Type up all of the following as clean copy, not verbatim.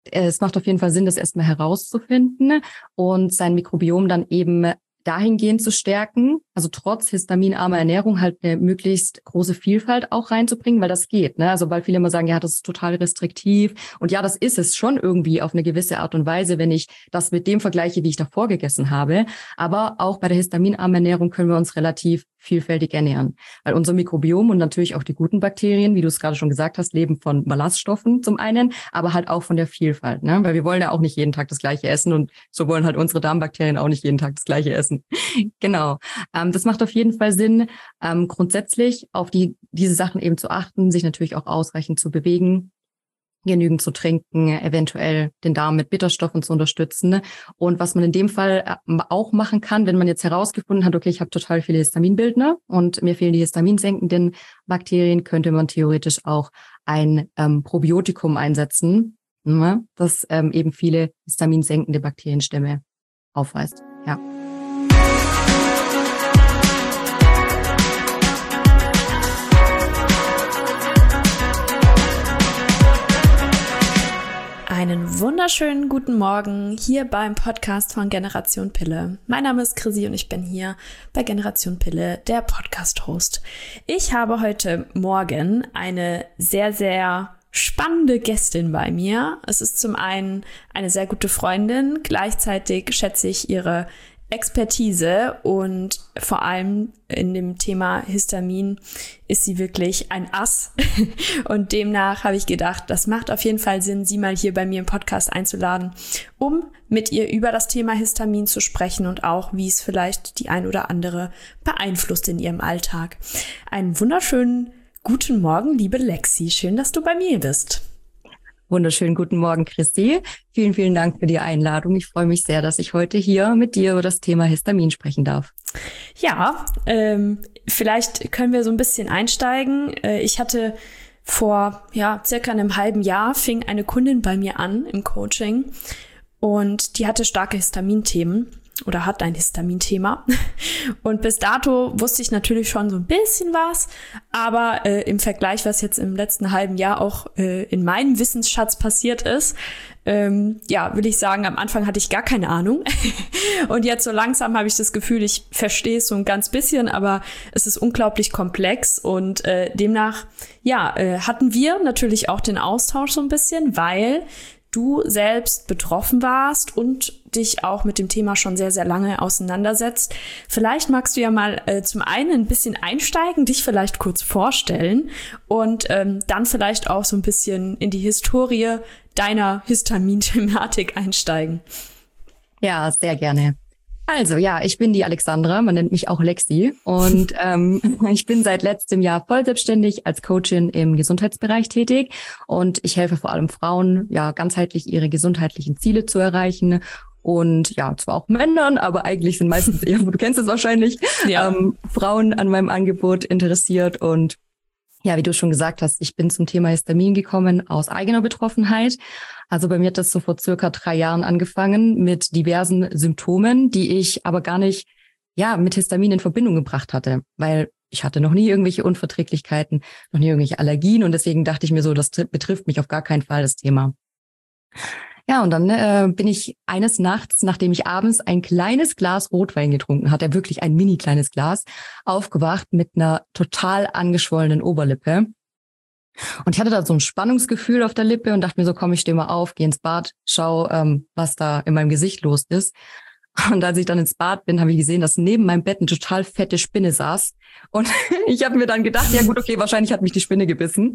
es macht auf jeden Fall Sinn, das erstmal herauszufinden und sein Mikrobiom dann eben dahingehend zu stärken, also trotz histaminarmer Ernährung halt eine möglichst große Vielfalt auch reinzubringen, weil das geht, ne? Also weil viele immer sagen, ja, das ist total restriktiv. Und ja, das ist es schon irgendwie auf eine gewisse Art und Weise, wenn ich das mit dem vergleiche, wie ich davor gegessen habe. Aber auch bei der histaminarmen Ernährung können wir uns relativ vielfältig ernähren. Weil unser Mikrobiom und natürlich auch die guten Bakterien, wie du es gerade schon gesagt hast, leben von Ballaststoffen zum einen, aber halt auch von der Vielfalt, ne? Weil wir wollen ja auch nicht jeden Tag das Gleiche essen und so wollen halt unsere Darmbakterien auch nicht jeden Tag das Gleiche essen. Genau. Das macht auf jeden Fall Sinn, grundsätzlich auf diese Sachen eben zu achten, sich natürlich auch ausreichend zu bewegen, genügend zu trinken, eventuell den Darm mit Bitterstoffen zu unterstützen. Und was man in dem Fall auch machen kann, wenn man jetzt herausgefunden hat, okay, ich habe total viele Histaminbildner und mir fehlen die histaminsenkenden Bakterien, könnte man theoretisch auch ein Probiotikum einsetzen, ne, das eben viele histaminsenkende Bakterienstämme aufweist. Ja. Einen wunderschönen guten Morgen hier beim Podcast von Generation Pille. Mein Name ist Chrissy und ich bin hier bei Generation Pille, der Podcast-Host. Ich habe heute Morgen eine sehr, sehr spannende Gästin bei mir. Es ist zum einen eine sehr gute Freundin, gleichzeitig schätze ich ihre Expertise und vor allem in dem Thema Histamin ist sie wirklich ein Ass und demnach habe ich gedacht, das macht auf jeden Fall Sinn, sie mal hier bei mir im Podcast einzuladen, um mit ihr über das Thema Histamin zu sprechen und auch, wie es vielleicht die ein oder andere beeinflusst in ihrem Alltag. Einen wunderschönen guten Morgen, liebe Lexi. Schön, dass du bei mir bist. Wunderschönen guten Morgen, Christi. Vielen, vielen Dank für die Einladung. Ich freue mich sehr, dass ich heute hier mit dir über das Thema Histamin sprechen darf. Ja, vielleicht können wir so ein bisschen einsteigen. Ich hatte vor circa einem halben Jahr fing eine Kundin bei mir an im Coaching und die hatte starke Histaminthemen oder hat ein Histaminthema. Und bis dato wusste ich natürlich schon so ein bisschen was, aber im Vergleich, was jetzt im letzten halben Jahr auch in meinem Wissensschatz passiert ist, will ich sagen, am Anfang hatte ich gar keine Ahnung. Und jetzt so langsam habe ich das Gefühl, ich verstehe es so ein ganz bisschen, aber es ist unglaublich komplex und demnach, hatten wir natürlich auch den Austausch so ein bisschen, weil du selbst betroffen warst und dich auch mit dem Thema schon sehr, sehr lange auseinandersetzt. Vielleicht magst du ja mal zum einen ein bisschen einsteigen, dich vielleicht kurz vorstellen und dann vielleicht auch so ein bisschen in die Historie deiner Histamin-Thematik einsteigen. Ja, sehr gerne. Also ich bin die Alexandra, man nennt mich auch Lexi und ich bin seit letztem Jahr voll selbstständig als Coachin im Gesundheitsbereich tätig und ich helfe vor allem Frauen, ganzheitlich ihre gesundheitlichen Ziele zu erreichen und zwar auch Männern, aber eigentlich sind meistens eher, du kennst es wahrscheinlich, Frauen an meinem Angebot interessiert und wie du schon gesagt hast, ich bin zum Thema Histamin gekommen aus eigener Betroffenheit. Also bei mir hat das so vor circa 3 Jahren angefangen mit diversen Symptomen, die ich aber gar nicht mit Histamin in Verbindung gebracht hatte, weil ich hatte noch nie irgendwelche Unverträglichkeiten, noch nie irgendwelche Allergien und deswegen dachte ich mir so, das betrifft mich auf gar keinen Fall, das Thema. Ja, und dann bin ich eines Nachts, nachdem ich abends ein kleines Glas Rotwein getrunken hatte, wirklich ein mini kleines Glas, aufgewacht mit einer total angeschwollenen Oberlippe. Und ich hatte da so ein Spannungsgefühl auf der Lippe und dachte mir so, komm, ich stehe mal auf, geh ins Bad, schau, was da in meinem Gesicht los ist. Und als ich dann ins Bad bin, habe ich gesehen, dass neben meinem Bett eine total fette Spinne saß. Und ich habe mir dann gedacht, ja gut, okay, wahrscheinlich hat mich die Spinne gebissen.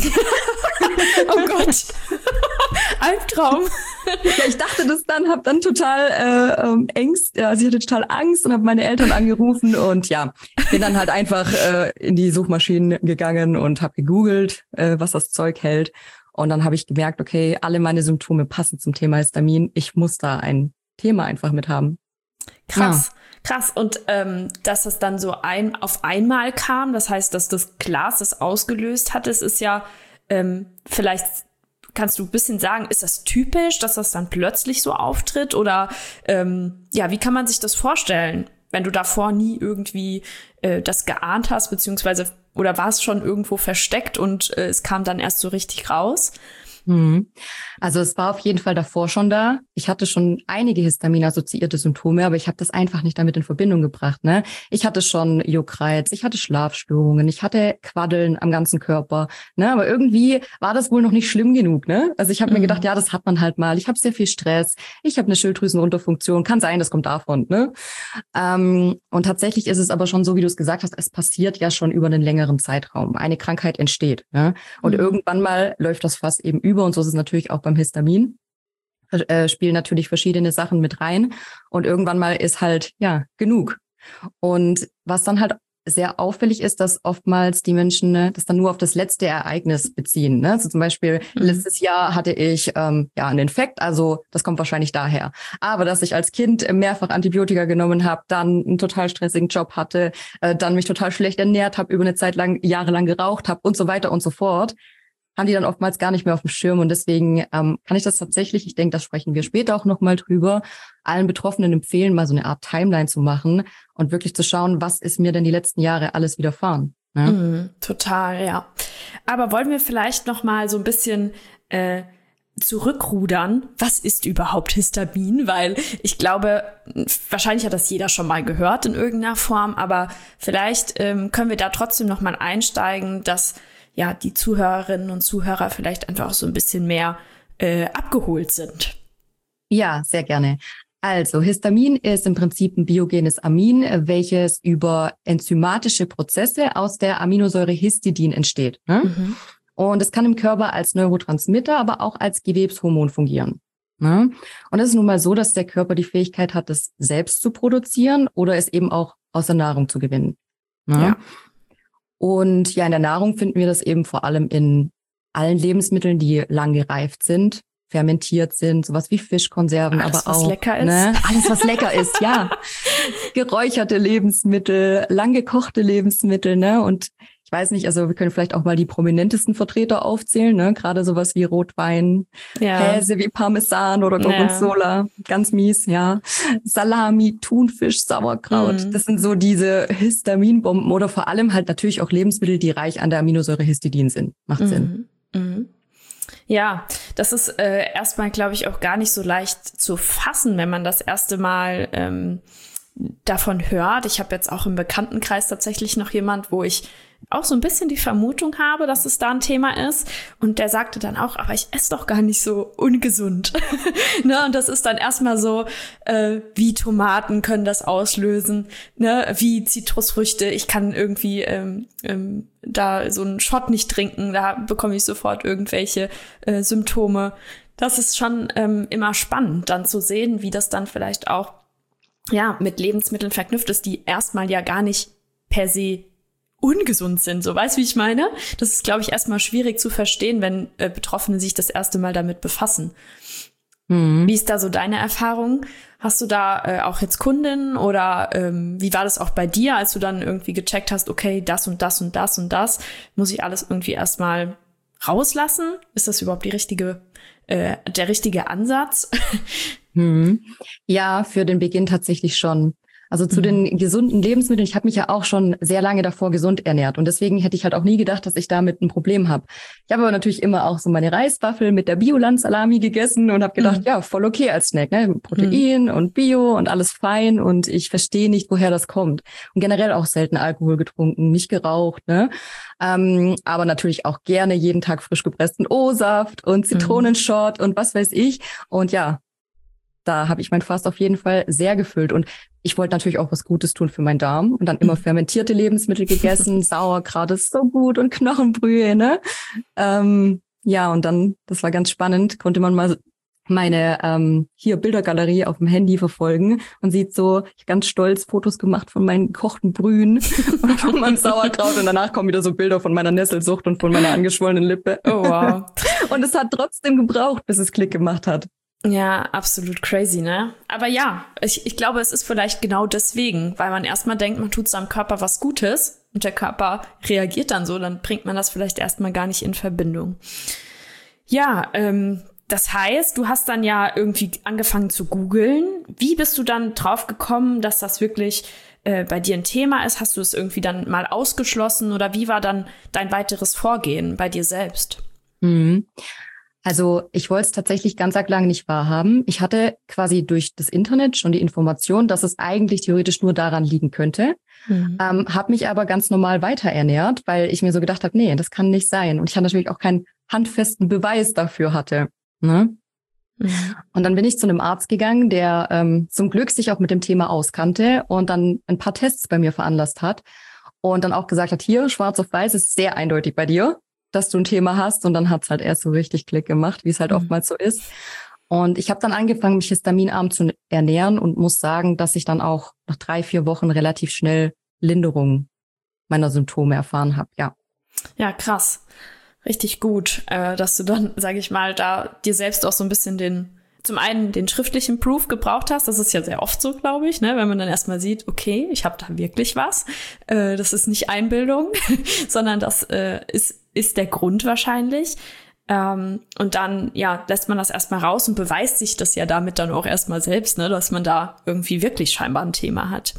Oh Gott. Albtraum. Ja, ich dachte das dann, habe dann total also ich hatte total Angst und habe meine Eltern angerufen und bin dann halt einfach in die Suchmaschinen gegangen und habe gegoogelt, was das Zeug hält. Und dann habe ich gemerkt, okay, alle meine Symptome passen zum Thema Histamin. Ich muss da ein Thema einfach mit haben. Krass. Und dass es dann so auf einmal kam, das heißt, dass das Glas das ausgelöst hat, es ist ja vielleicht kannst du ein bisschen sagen, ist das typisch, dass das dann plötzlich so auftritt? Oder wie kann man sich das vorstellen, wenn du davor nie irgendwie das geahnt hast, beziehungsweise oder war es schon irgendwo versteckt und es kam dann erst so richtig raus? Mhm. Also es war auf jeden Fall davor schon da. Ich hatte schon einige Histamin-assoziierte Symptome, aber ich habe das einfach nicht damit in Verbindung gebracht. Ne? Ich hatte schon Juckreiz, ich hatte Schlafstörungen, ich hatte Quaddeln am ganzen Körper. Ne? Aber irgendwie war das wohl noch nicht schlimm genug. Ne? Also ich habe mir gedacht, ja, das hat man halt mal. Ich habe sehr viel Stress, ich habe eine Schilddrüsenunterfunktion. Kann sein, das kommt davon. Ne? Und tatsächlich ist es aber schon so, wie du es gesagt hast, es passiert ja schon über einen längeren Zeitraum. Eine Krankheit entsteht. Ne? Und irgendwann mal läuft das Fass eben über, und so ist es natürlich auch beim Histamin. Spielen natürlich verschiedene Sachen mit rein. Und irgendwann mal ist halt, ja, genug. Und was dann halt sehr auffällig ist, dass oftmals die Menschen das dann nur auf das letzte Ereignis beziehen. Ne? Also zum Beispiel letztes Jahr hatte ich einen Infekt, also das kommt wahrscheinlich daher. Aber dass ich als Kind mehrfach Antibiotika genommen habe, dann einen total stressigen Job hatte, dann mich total schlecht ernährt habe, über eine Zeit lang, jahrelang geraucht habe und so weiter und so fort, haben die dann oftmals gar nicht mehr auf dem Schirm. Und deswegen kann ich das tatsächlich, ich denke, das sprechen wir später auch nochmal drüber, allen Betroffenen empfehlen, mal so eine Art Timeline zu machen und wirklich zu schauen, was ist mir denn die letzten Jahre alles widerfahren. Ne? Total, ja. Aber wollen wir vielleicht noch mal so ein bisschen zurückrudern? Was ist überhaupt Histamin? Weil ich glaube, wahrscheinlich hat das jeder schon mal gehört in irgendeiner Form, aber vielleicht können wir da trotzdem noch mal einsteigen, dass ja die Zuhörerinnen und Zuhörer vielleicht einfach auch so ein bisschen mehr abgeholt sind. Ja, sehr gerne. Also Histamin ist im Prinzip ein biogenes Amin, welches über enzymatische Prozesse aus der Aminosäure Histidin entsteht. Ne? Und es kann im Körper als Neurotransmitter, aber auch als Gewebshormon fungieren. Ne? Und es ist nun mal so, dass der Körper die Fähigkeit hat, es selbst zu produzieren oder es eben auch aus der Nahrung zu gewinnen. Ne? Ja. Und ja, in der Nahrung finden wir das eben vor allem in allen Lebensmitteln, die lang gereift sind, fermentiert sind, sowas wie Fischkonserven, alles, aber auch was lecker ist. Ne, alles, was lecker ist, ja. Geräucherte Lebensmittel, lang gekochte Lebensmittel, ne? Und ich weiß nicht, also wir können vielleicht auch mal die prominentesten Vertreter aufzählen, ne? Gerade sowas wie Rotwein, Käse wie Parmesan oder Gorgonzola, ganz mies, ja. Salami, Thunfisch, Sauerkraut, das sind so diese Histaminbomben oder vor allem halt natürlich auch Lebensmittel, die reich an der Aminosäure Histidin sind. Macht Sinn. Ja, das ist erstmal, glaube ich, auch gar nicht so leicht zu fassen, wenn man das erste Mal davon hört. Ich habe jetzt auch im Bekanntenkreis tatsächlich noch jemand, wo ich auch so ein bisschen die Vermutung habe, dass es da ein Thema ist. Und der sagte dann auch, aber ich esse doch gar nicht so ungesund. Ne? Und das ist dann erstmal so, wie Tomaten können das auslösen, ne? Wie Zitrusfrüchte. Ich kann irgendwie da so einen Shot nicht trinken, da bekomme ich sofort irgendwelche Symptome. Das ist schon immer spannend, dann zu sehen, wie das dann vielleicht auch mit Lebensmitteln verknüpft ist, die erstmal ja gar nicht per se ungesund sind. So, weißt du, wie ich meine? Das ist, glaube ich, erstmal schwierig zu verstehen, wenn Betroffene sich das erste Mal damit befassen. Wie ist da so deine Erfahrung? Hast du da auch jetzt Kundinnen oder wie war das auch bei dir, als du dann irgendwie gecheckt hast, okay, das und das und das und das, muss ich alles irgendwie erstmal rauslassen? Ist das überhaupt der richtige Ansatz? Ja, für den Beginn tatsächlich schon. Also zu den gesunden Lebensmitteln, ich habe mich ja auch schon sehr lange davor gesund ernährt und deswegen hätte ich halt auch nie gedacht, dass ich damit ein Problem habe. Ich habe aber natürlich immer auch so meine Reiswaffel mit der Bioland-Salami gegessen und habe gedacht, ja, voll okay als Snack, ne? Protein und Bio und alles fein und ich verstehe nicht, woher das kommt. Und generell auch selten Alkohol getrunken, nicht geraucht, ne? Aber natürlich auch gerne jeden Tag frisch gepressten O-Saft und Zitronenshot und was weiß ich. Und ja, da habe ich mein Fass auf jeden Fall sehr gefüllt. Und ich wollte natürlich auch was Gutes tun für meinen Darm und dann immer fermentierte Lebensmittel gegessen. Sauerkraut ist so gut und Knochenbrühe, ne? Ja, und dann, das war ganz spannend, konnte man mal meine Bildergalerie auf dem Handy verfolgen und sieht so, ich ganz stolz Fotos gemacht von meinen gekochten Brühen und von meinem Sauerkraut und danach kommen wieder so Bilder von meiner Nesselsucht und von meiner angeschwollenen Lippe. Oh, wow. Und es hat trotzdem gebraucht, bis es Klick gemacht hat. Ja, absolut crazy, ne? Aber ja, ich glaube, es ist vielleicht genau deswegen, weil man erstmal denkt, man tut seinem Körper was Gutes und der Körper reagiert dann so, dann bringt man das vielleicht erstmal gar nicht in Verbindung. Ja, das heißt, du hast dann ja irgendwie angefangen zu googeln. Wie bist du dann drauf gekommen, dass das wirklich bei dir ein Thema ist? Hast du es irgendwie dann mal ausgeschlossen oder wie war dann dein weiteres Vorgehen bei dir selbst? Also ich wollte es tatsächlich ganz arg lange nicht wahrhaben. Ich hatte quasi durch das Internet schon die Information, dass es eigentlich theoretisch nur daran liegen könnte. Habe mich aber ganz normal weiter ernährt, weil ich mir so gedacht habe, nee, das kann nicht sein. Und ich habe natürlich auch keinen handfesten Beweis dafür hatte. Ne? Und dann bin ich zu einem Arzt gegangen, der zum Glück sich auch mit dem Thema auskannte und dann ein paar Tests bei mir veranlasst hat und dann auch gesagt hat, hier, schwarz auf weiß, ist sehr eindeutig bei dir, dass du ein Thema hast. Und dann hat's halt erst so richtig Klick gemacht, wie es halt oftmals so ist. Und ich habe dann angefangen, mich histaminarm zu ernähren und muss sagen, dass ich dann auch nach 3-4 Wochen relativ schnell Linderung meiner Symptome erfahren habe, ja. Ja, krass. Richtig gut, dass du dann, sage ich mal, da dir selbst auch so ein bisschen zum einen den schriftlichen Proof gebraucht hast. Das ist ja sehr oft so, glaube ich, ne? Wenn man dann erstmal sieht, okay, ich habe da wirklich was. Das ist nicht Einbildung, sondern das ist der Grund wahrscheinlich. Und dann, ja, lässt man das erstmal raus und beweist sich das ja damit dann auch erstmal selbst, ne? Dass man da irgendwie wirklich scheinbar ein Thema hat.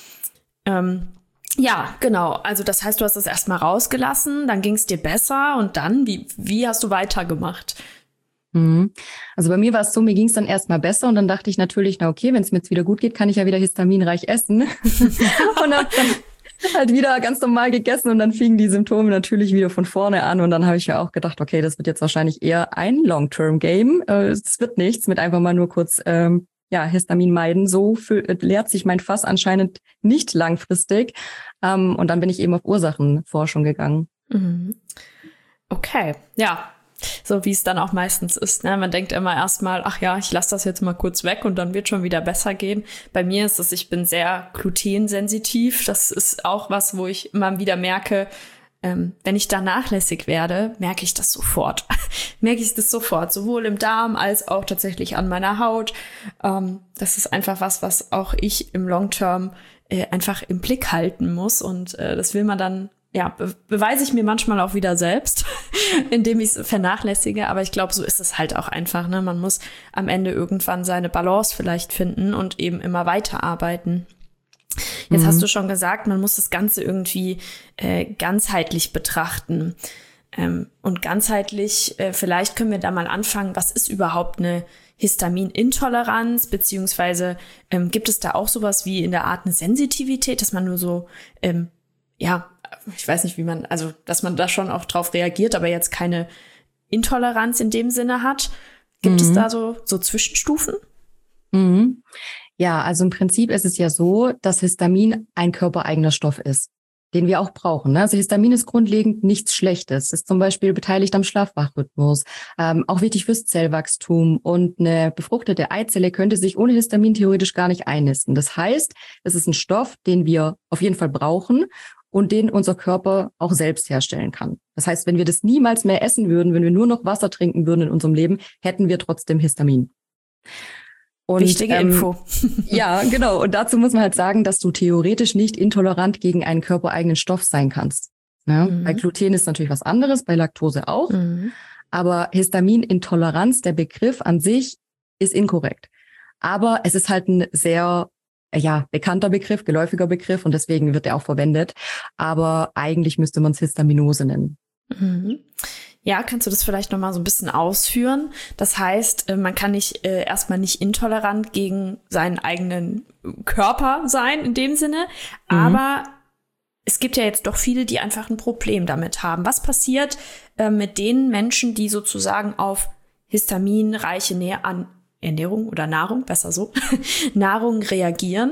Ja, genau. Also das heißt, du hast das erstmal rausgelassen, dann ging es dir besser und dann, wie hast du weitergemacht? Also bei mir war es so, mir ging es dann erstmal besser und dann dachte ich natürlich, na okay, wenn es mir jetzt wieder gut geht, kann ich ja wieder histaminreich essen. Und habe dann halt wieder ganz normal gegessen und dann fingen die Symptome natürlich wieder von vorne an und dann habe ich mir auch gedacht, okay, das wird jetzt wahrscheinlich eher ein Long-Term-Game. Es wird nichts mit einfach mal nur kurz Histamin meiden. So leert sich mein Fass anscheinend nicht langfristig. Und dann bin ich eben auf Ursachenforschung gegangen. Okay, ja. So wie es dann auch meistens ist, ne? Man denkt immer erstmal, ach ja, ich lasse das jetzt mal kurz weg und dann wird schon wieder besser gehen. Bei mir ist es, ich bin sehr glutensensitiv. Das ist auch was, wo ich immer wieder merke, wenn ich da nachlässig werde, merke ich das sofort. Sowohl im Darm als auch tatsächlich an meiner Haut. Das ist einfach was auch ich im Long Term einfach im Blick halten muss und das will man dann, ja, beweise ich mir manchmal auch wieder selbst, indem ich es vernachlässige. Aber ich glaube, so ist es halt auch einfach, ne? Man muss am Ende irgendwann seine Balance vielleicht finden und eben immer weiterarbeiten. Jetzt hast du schon gesagt, man muss das Ganze irgendwie ganzheitlich betrachten. Und ganzheitlich, vielleicht können wir da mal anfangen, was ist überhaupt eine Histaminintoleranz, beziehungsweise gibt es da auch sowas wie in der Art eine Sensitivität, dass man nur so, ich weiß nicht, dass man da schon auch drauf reagiert, aber jetzt keine Intoleranz in dem Sinne hat. Gibt es da so Zwischenstufen? Ja, also im Prinzip ist es ja so, dass Histamin ein körpereigener Stoff ist, den wir auch brauchen. Ne? Also Histamin ist grundlegend nichts Schlechtes. Ist zum Beispiel beteiligt am Schlaf-Wach-Rhythmus, auch wichtig fürs Zellwachstum. Und eine befruchtete Eizelle könnte sich ohne Histamin theoretisch gar nicht einnisten. Das heißt, es ist ein Stoff, den wir auf jeden Fall brauchen und den unser Körper auch selbst herstellen kann. Das heißt, wenn wir das niemals mehr essen würden, wenn wir nur noch Wasser trinken würden in unserem Leben, hätten wir trotzdem Histamin. Und, wichtige Info. Ja, genau. Und dazu muss man halt sagen, dass du theoretisch nicht intolerant gegen einen körpereigenen Stoff sein kannst. Ja? Bei Gluten ist natürlich was anderes, bei Laktose auch. Aber Histaminintoleranz, der Begriff an sich, ist inkorrekt. Aber es ist halt ein sehr bekannter Begriff, geläufiger Begriff und deswegen wird er auch verwendet. Aber eigentlich müsste man es Histaminose nennen. Ja, kannst du das vielleicht noch mal so ein bisschen ausführen? Das heißt, man kann nicht erstmal nicht intolerant gegen seinen eigenen Körper sein in dem Sinne, aber es gibt ja jetzt doch viele, die einfach ein Problem damit haben. Was passiert mit den Menschen, die sozusagen auf histaminreiche Ernährung oder Nahrung, besser so, Nahrung reagieren?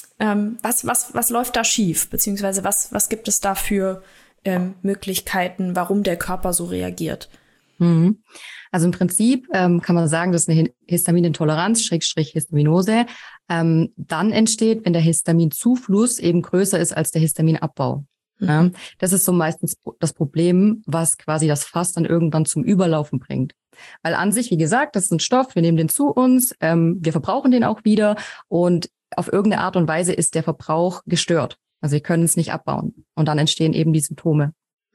Was läuft da schief? Beziehungsweise was gibt es da für Möglichkeiten, warum der Körper so reagiert? Also im Prinzip kann man sagen, dass eine Histaminintoleranz, Histaminose, dann entsteht, wenn der Histaminzufluss eben größer ist als der Histaminabbau. Ja, das ist so meistens das Problem, was quasi das Fass dann irgendwann zum Überlaufen bringt. Weil an sich, wie gesagt, das ist ein Stoff, wir nehmen den zu uns, wir verbrauchen den auch wieder und auf irgendeine Art und Weise ist der Verbrauch gestört. Also wir können es nicht abbauen. Und dann entstehen eben die Symptome.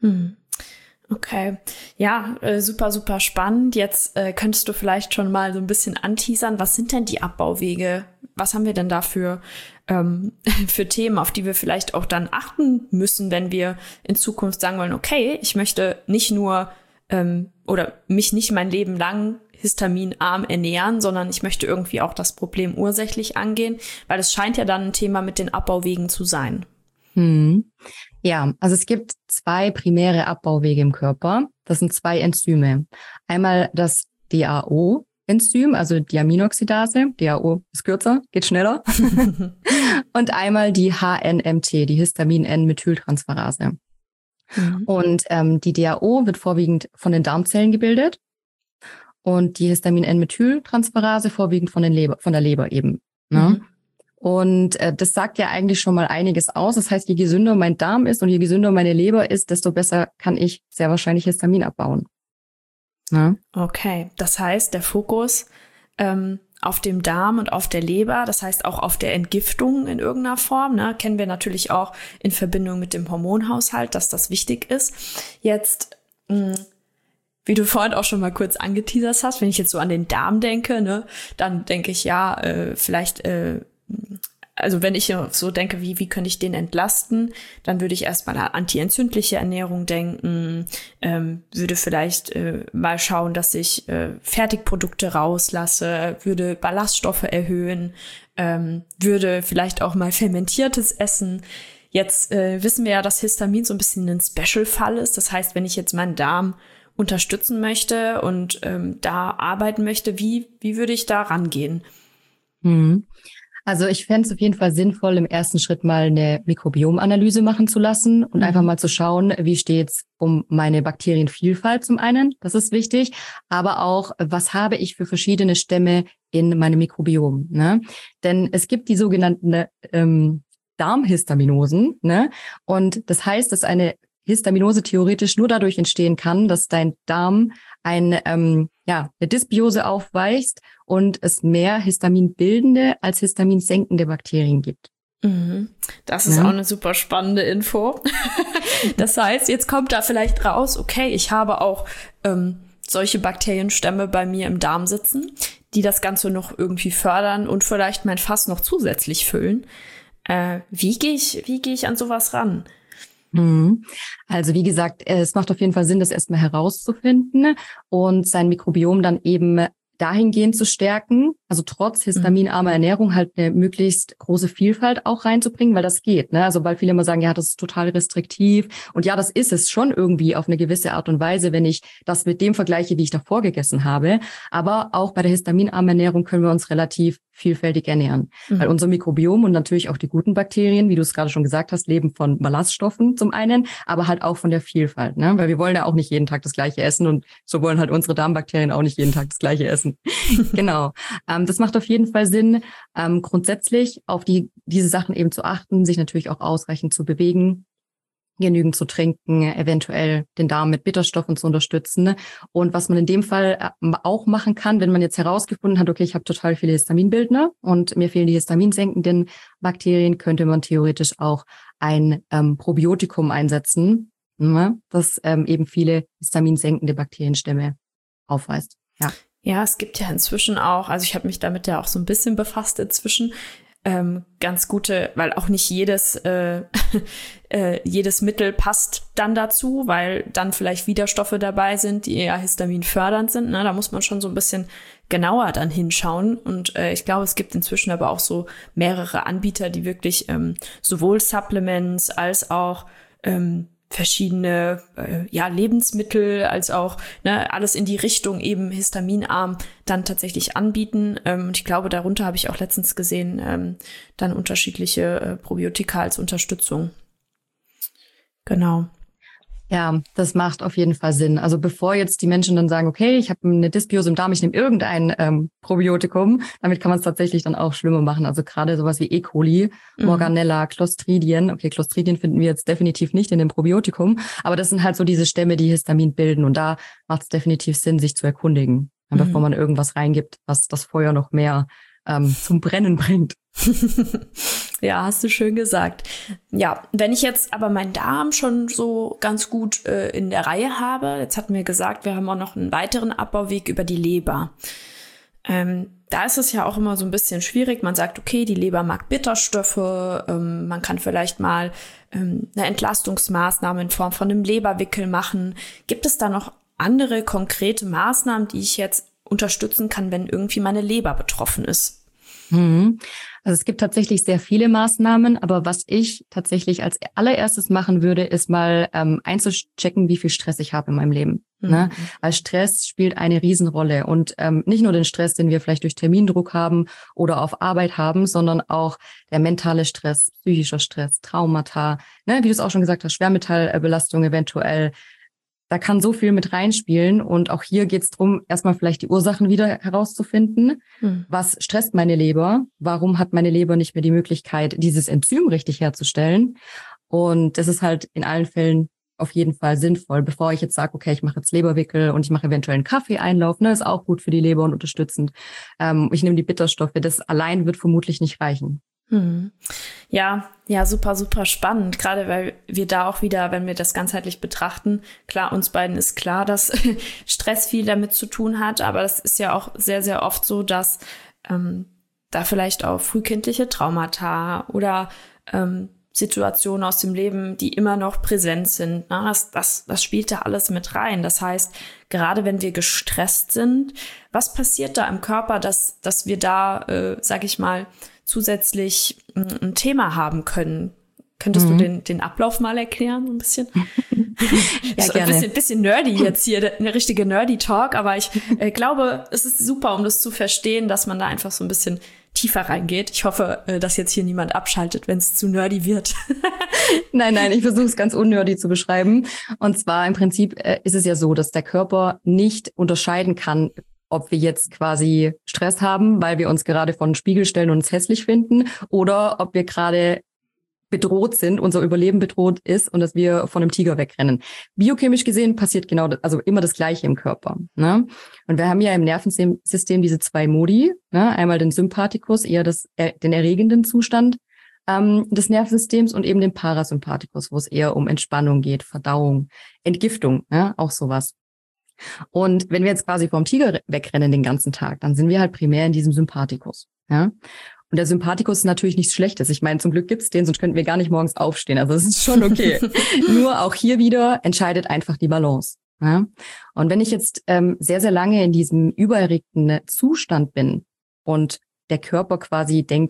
Okay. Ja, super, super spannend. Jetzt könntest du vielleicht schon mal so ein bisschen anteasern. Was sind denn die Abbauwege? Was haben wir denn da für Themen, auf die wir vielleicht auch dann achten müssen, wenn wir in Zukunft sagen wollen, okay, ich möchte nicht nur oder mich nicht mein Leben lang histaminarm ernähren, sondern ich möchte irgendwie auch das Problem ursächlich angehen, weil es scheint ja dann ein Thema mit den Abbauwegen zu sein. Ja, also es gibt 2 primäre Abbauwege im Körper. Das sind 2 Enzyme. Einmal das DAO-Enzym, also Diaminoxidase. DAO ist kürzer, geht schneller. Und einmal die HNMT, die Histamin-N-Methyltransferase. Und die DAO wird vorwiegend von den Darmzellen gebildet und die Histamin-N-Methyltransferase vorwiegend von der Leber eben. Ne? Und das sagt ja eigentlich schon mal einiges aus. Das heißt, je gesünder mein Darm ist und je gesünder meine Leber ist, desto besser kann ich sehr wahrscheinlich Histamin abbauen. Ne? Okay, das heißt, der Fokus auf dem Darm und auf der Leber, das heißt auch auf der Entgiftung in irgendeiner Form, ne, kennen wir natürlich auch in Verbindung mit dem Hormonhaushalt, dass das wichtig ist. Jetzt, wie du vorhin auch schon mal kurz angeteasert hast, wenn ich jetzt so an den Darm denke, ne, dann denke ich also wenn ich so denke, wie könnte ich den entlasten, dann würde ich erstmal an antientzündliche Ernährung denken, würde vielleicht mal schauen, dass ich Fertigprodukte rauslasse, würde Ballaststoffe erhöhen, würde vielleicht auch mal fermentiertes essen. Jetzt wissen wir ja, dass Histamin so ein bisschen ein Special-Fall ist. Das heißt, wenn ich jetzt meinen Darm unterstützen möchte und da arbeiten möchte, wie würde ich da rangehen? Also ich fände es auf jeden Fall sinnvoll, im ersten Schritt mal eine Mikrobiomanalyse machen zu lassen und einfach mal zu schauen, wie steht's um meine Bakterienvielfalt zum einen, das ist wichtig, aber auch, was habe ich für verschiedene Stämme in meinem Mikrobiom, ne? Denn es gibt die sogenannten Darmhistaminosen, ne? Und das heißt, dass eine Histaminose theoretisch nur dadurch entstehen kann, dass dein Darm eine Dysbiose aufweist und es mehr histaminbildende als histaminsenkende Bakterien gibt. Das ist auch eine super spannende Info. Das heißt, jetzt kommt da vielleicht raus, okay, ich habe auch solche Bakterienstämme bei mir im Darm sitzen, die das Ganze noch irgendwie fördern und vielleicht mein Fass noch zusätzlich füllen. Wie gehe ich an sowas ran? Also wie gesagt, es macht auf jeden Fall Sinn, das erstmal herauszufinden und sein Mikrobiom dann eben dahingehend zu stärken, also trotz histaminarmer Ernährung halt eine möglichst große Vielfalt auch reinzubringen, weil das geht, ne? Also weil viele immer sagen, ja, das ist total restriktiv und ja, das ist es schon irgendwie auf eine gewisse Art und Weise, wenn ich das mit dem vergleiche, wie ich davor gegessen habe, aber auch bei der histaminarmen Ernährung können wir uns relativ vielfältig ernähren, weil unser Mikrobiom und natürlich auch die guten Bakterien, wie du es gerade schon gesagt hast, leben von Ballaststoffen zum einen, aber halt auch von der Vielfalt, ne? Weil wir wollen ja auch nicht jeden Tag das Gleiche essen und so wollen halt unsere Darmbakterien auch nicht jeden Tag das Gleiche essen. Genau. Das macht auf jeden Fall Sinn, grundsätzlich auf diese Sachen eben zu achten, sich natürlich auch ausreichend zu bewegen, genügend zu trinken, eventuell den Darm mit Bitterstoffen zu unterstützen. Und was man in dem Fall auch machen kann, wenn man jetzt herausgefunden hat, okay, ich habe total viele Histaminbildner und mir fehlen die histaminsenkenden Bakterien, könnte man theoretisch auch ein Probiotikum einsetzen, ne, das eben viele histaminsenkende Bakterienstämme aufweist. Ja. Ja, es gibt ja inzwischen auch, also ich habe mich damit ja auch so ein bisschen befasst inzwischen, ganz gute, weil auch nicht jedes Mittel passt dann dazu, weil dann vielleicht Widerstoffe dabei sind, die eher histaminfördernd sind. Ne? Da muss man schon so ein bisschen genauer dann hinschauen. Und ich glaube, es gibt inzwischen aber auch so mehrere Anbieter, die wirklich sowohl Supplements als auch verschiedene Lebensmittel als auch alles in die Richtung eben histaminarm dann tatsächlich anbieten. Und ich glaube, darunter habe ich auch letztens gesehen, dann unterschiedliche Probiotika als Unterstützung. Genau. Ja, das macht auf jeden Fall Sinn. Also bevor jetzt die Menschen dann sagen, okay, ich habe eine Dysbiose im Darm, ich nehme irgendein Probiotikum, damit kann man es tatsächlich dann auch schlimmer machen. Also gerade sowas wie E. coli, Morganella, Clostridien. Okay, Clostridien finden wir jetzt definitiv nicht in dem Probiotikum, aber das sind halt so diese Stämme, die Histamin bilden. Und da macht es definitiv Sinn, sich zu erkundigen, bevor man irgendwas reingibt, was das Feuer noch mehr zum Brennen bringt. Ja, hast du schön gesagt. Ja, wenn ich jetzt aber meinen Darm schon so ganz gut in der Reihe habe, jetzt hatten wir gesagt, wir haben auch noch einen weiteren Abbauweg über die Leber. Da ist es ja auch immer so ein bisschen schwierig. Man sagt, okay, die Leber mag Bitterstoffe, man kann vielleicht mal eine Entlastungsmaßnahme in Form von einem Leberwickel machen. Gibt es da noch andere konkrete Maßnahmen, die ich jetzt unterstützen kann, wenn irgendwie meine Leber betroffen ist? Also es gibt tatsächlich sehr viele Maßnahmen, aber was ich tatsächlich als allererstes machen würde, ist mal einzuchecken, wie viel Stress ich habe in meinem Leben. Ne? Weil Stress spielt eine Riesenrolle und nicht nur den Stress, den wir vielleicht durch Termindruck haben oder auf Arbeit haben, sondern auch der mentale Stress, psychischer Stress, Traumata, ne? Wie du es auch schon gesagt hast, Schwermetallbelastung eventuell. Da kann so viel mit reinspielen und auch hier geht es darum, erstmal vielleicht die Ursachen wieder herauszufinden. Was stresst meine Leber? Warum hat meine Leber nicht mehr die Möglichkeit, dieses Enzym richtig herzustellen? Und das ist halt in allen Fällen auf jeden Fall sinnvoll. Bevor ich jetzt sage, okay, ich mache jetzt Leberwickel und ich mache eventuell einen Kaffeeeinlauf, ne, ist auch gut für die Leber und unterstützend. Ich nehme die Bitterstoffe, das allein wird vermutlich nicht reichen. Ja, super, super spannend. Gerade weil wir da auch wieder, wenn wir das ganzheitlich betrachten, klar, uns beiden ist klar, dass Stress viel damit zu tun hat, aber das ist ja auch sehr, sehr oft so, dass da vielleicht auch frühkindliche Traumata oder Situationen aus dem Leben, die immer noch präsent sind, ne? Das spielt da alles mit rein. Das heißt, gerade wenn wir gestresst sind, was passiert da im Körper, dass wir da, sag ich mal, zusätzlich ein Thema haben können? Könntest du den Ablauf mal erklären, ein bisschen? Ja, gerne. Ein bisschen nerdy jetzt hier, eine richtige Nerdy-Talk, aber ich glaube, es ist super, um das zu verstehen, dass man da einfach so ein bisschen tiefer reingeht. Ich hoffe, dass jetzt hier niemand abschaltet, wenn es zu nerdy wird. Nein, ich versuche es ganz unnerdy zu beschreiben. Und zwar im Prinzip ist es ja so, dass der Körper nicht unterscheiden kann, ob wir jetzt quasi Stress haben, weil wir uns gerade vor den Spiegel stellen und uns hässlich finden, oder ob wir gerade bedroht sind, unser Überleben bedroht ist und dass wir von einem Tiger wegrennen. Biochemisch gesehen passiert genau das, also immer das Gleiche im Körper. Ne? Und wir haben ja im Nervensystem diese zwei Modi, ne? Einmal den Sympathikus, eher den erregenden Zustand des Nervensystems und eben den Parasympathikus, wo es eher um Entspannung geht, Verdauung, Entgiftung, ne? Auch sowas. Und wenn wir jetzt quasi vom Tiger wegrennen den ganzen Tag, dann sind wir halt primär in diesem Sympathikus. Ja? Und der Sympathikus ist natürlich nichts Schlechtes. Ich meine, zum Glück gibt's den, sonst könnten wir gar nicht morgens aufstehen. Also das ist schon okay. Nur auch hier wieder entscheidet einfach die Balance. Ja? Und wenn ich jetzt sehr, sehr lange in diesem übererregten Zustand bin und der Körper quasi denkt,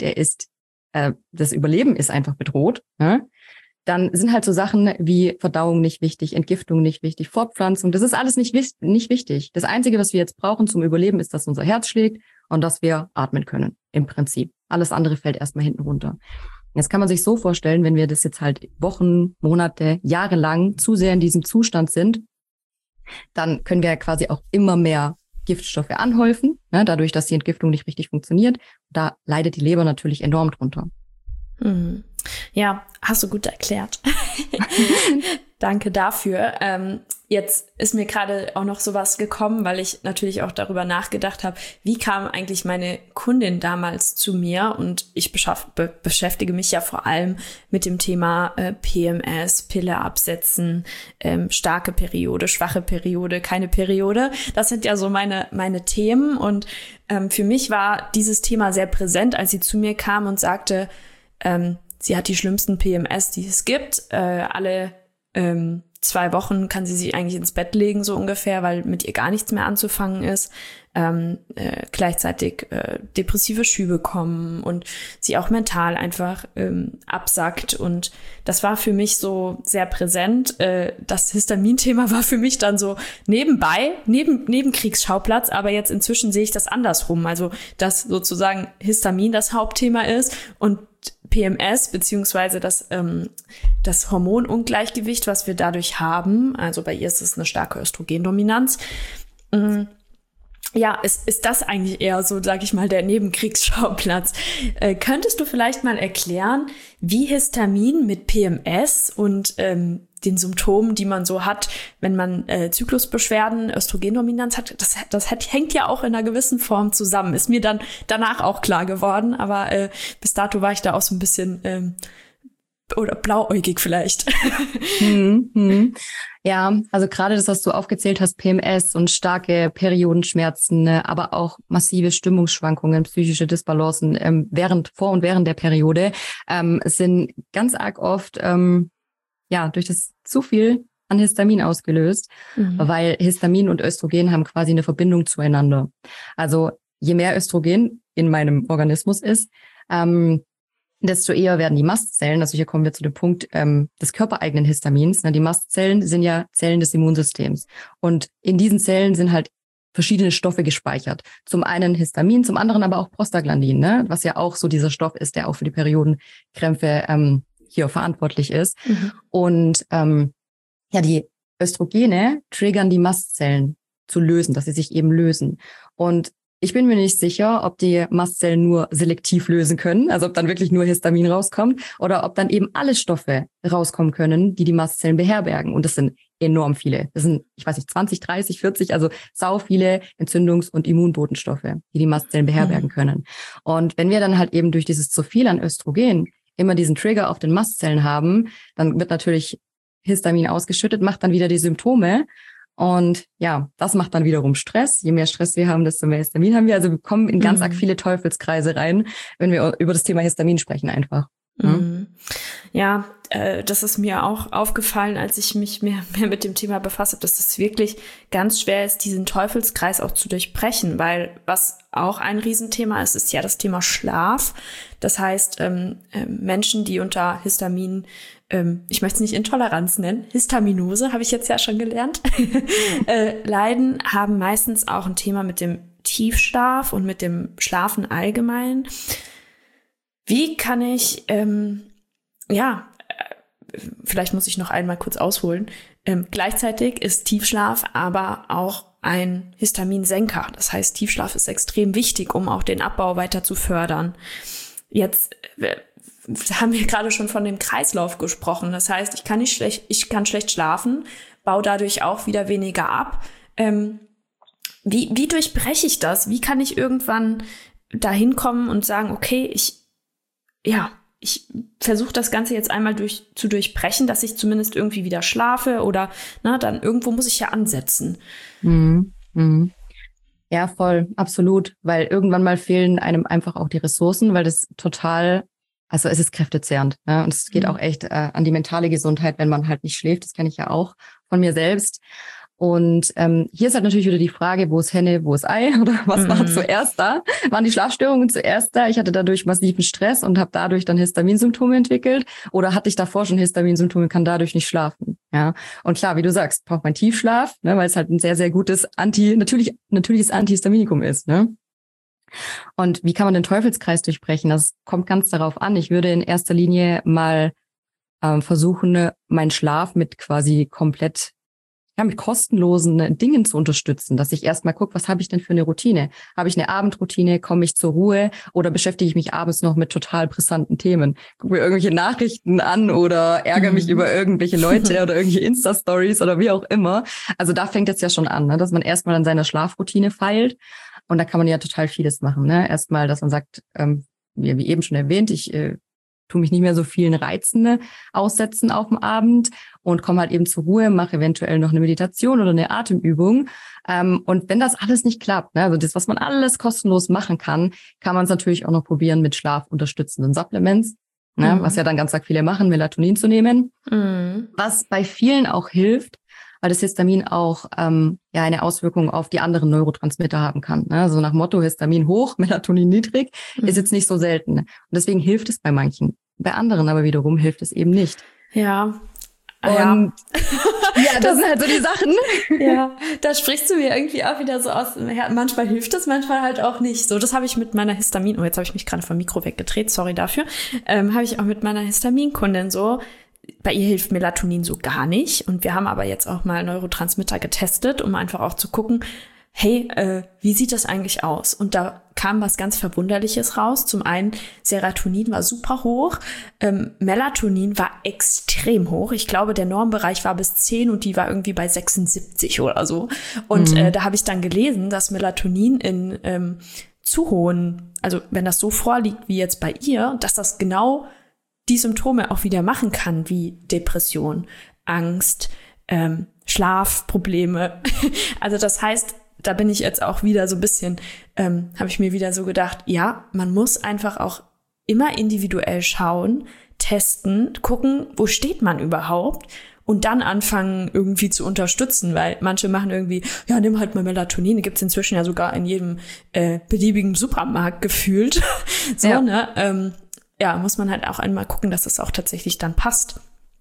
das Überleben ist einfach bedroht, ja? Dann sind halt so Sachen wie Verdauung nicht wichtig, Entgiftung nicht wichtig, Fortpflanzung, das ist alles nicht wichtig. Das Einzige, was wir jetzt brauchen zum Überleben, ist, dass unser Herz schlägt und dass wir atmen können, im Prinzip. Alles andere fällt erstmal hinten runter. Jetzt kann man sich so vorstellen, wenn wir das jetzt halt Wochen, Monate, Jahre lang zu sehr in diesem Zustand sind, dann können wir quasi auch immer mehr Giftstoffe anhäufen, ne, dadurch, dass die Entgiftung nicht richtig funktioniert. Da leidet die Leber natürlich enorm drunter. Ja, hast du gut erklärt. Danke dafür. Jetzt ist mir gerade auch noch sowas gekommen, weil ich natürlich auch darüber nachgedacht habe, wie kam eigentlich meine Kundin damals zu mir? Und ich beschäftige mich ja vor allem mit dem Thema PMS, Pille absetzen, starke Periode, schwache Periode, keine Periode. Das sind ja so meine Themen. Und für mich war dieses Thema sehr präsent, als sie zu mir kam und sagte, sie hat die schlimmsten PMS, die es gibt. Alle 2 Wochen kann sie sich eigentlich ins Bett legen, so ungefähr, weil mit ihr gar nichts mehr anzufangen ist. Gleichzeitig depressive Schübe kommen und sie auch mental einfach absackt. Und das war für mich so sehr präsent. Das Histamin-Thema war für mich dann so nebenbei, neben Kriegsschauplatz. Aber jetzt inzwischen sehe ich das andersrum. Also, dass sozusagen Histamin das Hauptthema ist und PMS, beziehungsweise das Hormonungleichgewicht, was wir dadurch haben, also bei ihr ist es eine starke Östrogendominanz. Ja, ist das eigentlich eher so, sag ich mal, der Nebenkriegsschauplatz. Könntest du vielleicht mal erklären, wie Histamin mit PMS und den Symptomen, die man so hat, wenn man Zyklusbeschwerden, Östrogendominanz hat, das hängt ja auch in einer gewissen Form zusammen. Ist mir dann danach auch klar geworden, aber bis dato war ich da auch so ein bisschen oder blauäugig vielleicht. Ja, also gerade das, was du aufgezählt hast, PMS und starke Periodenschmerzen, ne, aber auch massive Stimmungsschwankungen, psychische Disbalancen vor und während der Periode sind ganz arg oft durch das zu viel an Histamin ausgelöst, weil Histamin und Östrogen haben quasi eine Verbindung zueinander. Also je mehr Östrogen in meinem Organismus ist, desto eher werden die Mastzellen, also hier kommen wir zu dem Punkt des körpereigenen Histamins. Die Mastzellen sind ja Zellen des Immunsystems. Und in diesen Zellen sind halt verschiedene Stoffe gespeichert. Zum einen Histamin, zum anderen aber auch Prostaglandin, ne? Was ja auch so dieser Stoff ist, der auch für die Periodenkrämpfe hier verantwortlich ist. Und die Östrogene triggern die Mastzellen zu lösen, dass sie sich eben lösen. Und ich bin mir nicht sicher, ob die Mastzellen nur selektiv lösen können, also ob dann wirklich nur Histamin rauskommt oder ob dann eben alle Stoffe rauskommen können, die Mastzellen beherbergen. Und das sind enorm viele. Das sind, ich weiß nicht, 20, 30, 40, also sau viele Entzündungs- und Immunbotenstoffe, die Mastzellen beherbergen können. Und wenn wir dann halt eben durch dieses zu viel an Östrogen immer diesen Trigger auf den Mastzellen haben, dann wird natürlich Histamin ausgeschüttet, macht dann wieder die Symptome. Und ja, das macht dann wiederum Stress. Je mehr Stress wir haben, desto mehr Histamin haben wir. Also wir kommen in ganz arg viele Teufelskreise rein, wenn wir über das Thema Histamin sprechen einfach. Ja, das ist mir auch aufgefallen, als ich mich mehr mit dem Thema befasst habe, dass es wirklich ganz schwer ist, diesen Teufelskreis auch zu durchbrechen, weil was auch ein Riesenthema ist, ist ja das Thema Schlaf. Das heißt, Menschen, die unter Histamin, ich möchte es nicht Intoleranz nennen, Histaminose, habe ich jetzt ja schon gelernt, leiden, haben meistens auch ein Thema mit dem Tiefschlaf und mit dem Schlafen allgemein. Wie kann ich, vielleicht muss ich noch einmal kurz ausholen. Gleichzeitig ist Tiefschlaf aber auch ein Histaminsenker. Das heißt, Tiefschlaf ist extrem wichtig, um auch den Abbau weiter zu fördern. Jetzt haben wir gerade schon von dem Kreislauf gesprochen. Das heißt, ich kann schlecht schlafen, baue dadurch auch wieder weniger ab. Wie durchbreche ich das? Wie kann ich irgendwann dahin kommen und sagen, okay, ich versuche das Ganze jetzt einmal zu durchbrechen, dass ich zumindest irgendwie wieder schlafe oder dann irgendwo muss ich ja ansetzen. Ja, voll, absolut, weil irgendwann mal fehlen einem einfach auch die Ressourcen, weil das also es ist kräftezehrend, ne? Und es geht auch echt an die mentale Gesundheit, wenn man halt nicht schläft. Das kenne ich ja auch von mir selbst. Und hier ist halt natürlich wieder die Frage, wo ist Henne, wo ist Ei oder was war zuerst da? Waren die Schlafstörungen zuerst da? Ich hatte dadurch massiven Stress und habe dadurch dann Histaminsymptome entwickelt oder hatte ich davor schon Histaminsymptome, kann dadurch nicht schlafen? Ja, und klar, wie du sagst, braucht man Tiefschlaf, ne, weil es halt ein sehr, sehr gutes natürliches Antihistaminikum ist, ne? Und wie kann man den Teufelskreis durchbrechen? Das kommt ganz darauf an. Ich würde in erster Linie mal versuchen, meinen Schlaf mit quasi mit kostenlosen Dingen zu unterstützen, dass ich erstmal gucke, was habe ich denn für eine Routine? Habe ich eine Abendroutine? Komme ich zur Ruhe? Oder beschäftige ich mich abends noch mit total brisanten Themen? Gucke mir irgendwelche Nachrichten an oder ärgere mich über irgendwelche Leute oder irgendwelche Insta-Stories oder wie auch immer. Also da fängt es ja schon an, ne? Dass man erstmal an seiner Schlafroutine feilt. Und da kann man ja total vieles machen, ne? Erstmal, dass man sagt, wie eben schon erwähnt, ich tue mich nicht mehr so vielen Reizen aussetzen auf dem Abend und komme halt eben zur Ruhe, mache eventuell noch eine Meditation oder eine Atemübung. Und wenn das alles nicht klappt, ne, also das, was man alles kostenlos machen kann man es natürlich auch noch probieren mit schlafunterstützenden Supplements, ne, was ja dann ganz viele machen, Melatonin zu nehmen. Was bei vielen auch hilft, weil das Histamin auch eine Auswirkung auf die anderen Neurotransmitter haben kann. Ne? Also nach Motto Histamin hoch, Melatonin niedrig, ist jetzt nicht so selten. Und deswegen hilft es bei manchen. Bei anderen aber wiederum hilft es eben nicht. Ja. Und das sind halt so die Sachen. Ja, da sprichst du mir irgendwie auch wieder so aus. Manchmal hilft es, manchmal halt auch nicht. So, das habe ich mit meiner Histamin, jetzt habe ich mich gerade vom Mikro weggedreht, sorry dafür, habe ich auch mit meiner Histaminkundin so. Bei ihr hilft Melatonin so gar nicht. Und wir haben aber jetzt auch mal Neurotransmitter getestet, um einfach auch zu gucken, hey, wie sieht das eigentlich aus? Und da kam was ganz Verwunderliches raus. Zum einen, Serotonin war super hoch, Melatonin war extrem hoch. Ich glaube, der Normbereich war bis 10 und die war irgendwie bei 76 oder so. Und da habe ich dann gelesen, dass Melatonin in zu hohen, also wenn das so vorliegt wie jetzt bei ihr, dass das genau die Symptome auch wieder machen kann, wie Depression, Angst, Schlafprobleme. Also das heißt, da bin ich jetzt auch wieder so ein bisschen, habe ich mir wieder so gedacht, ja, man muss einfach auch immer individuell schauen, testen, gucken, wo steht man überhaupt und dann anfangen irgendwie zu unterstützen, weil manche machen irgendwie, ja, nimm halt mal Melatonin, gibt's inzwischen ja sogar in jedem beliebigen Supermarkt gefühlt. So, Ja. ne? Ja, muss man halt auch einmal gucken, dass das auch tatsächlich dann passt.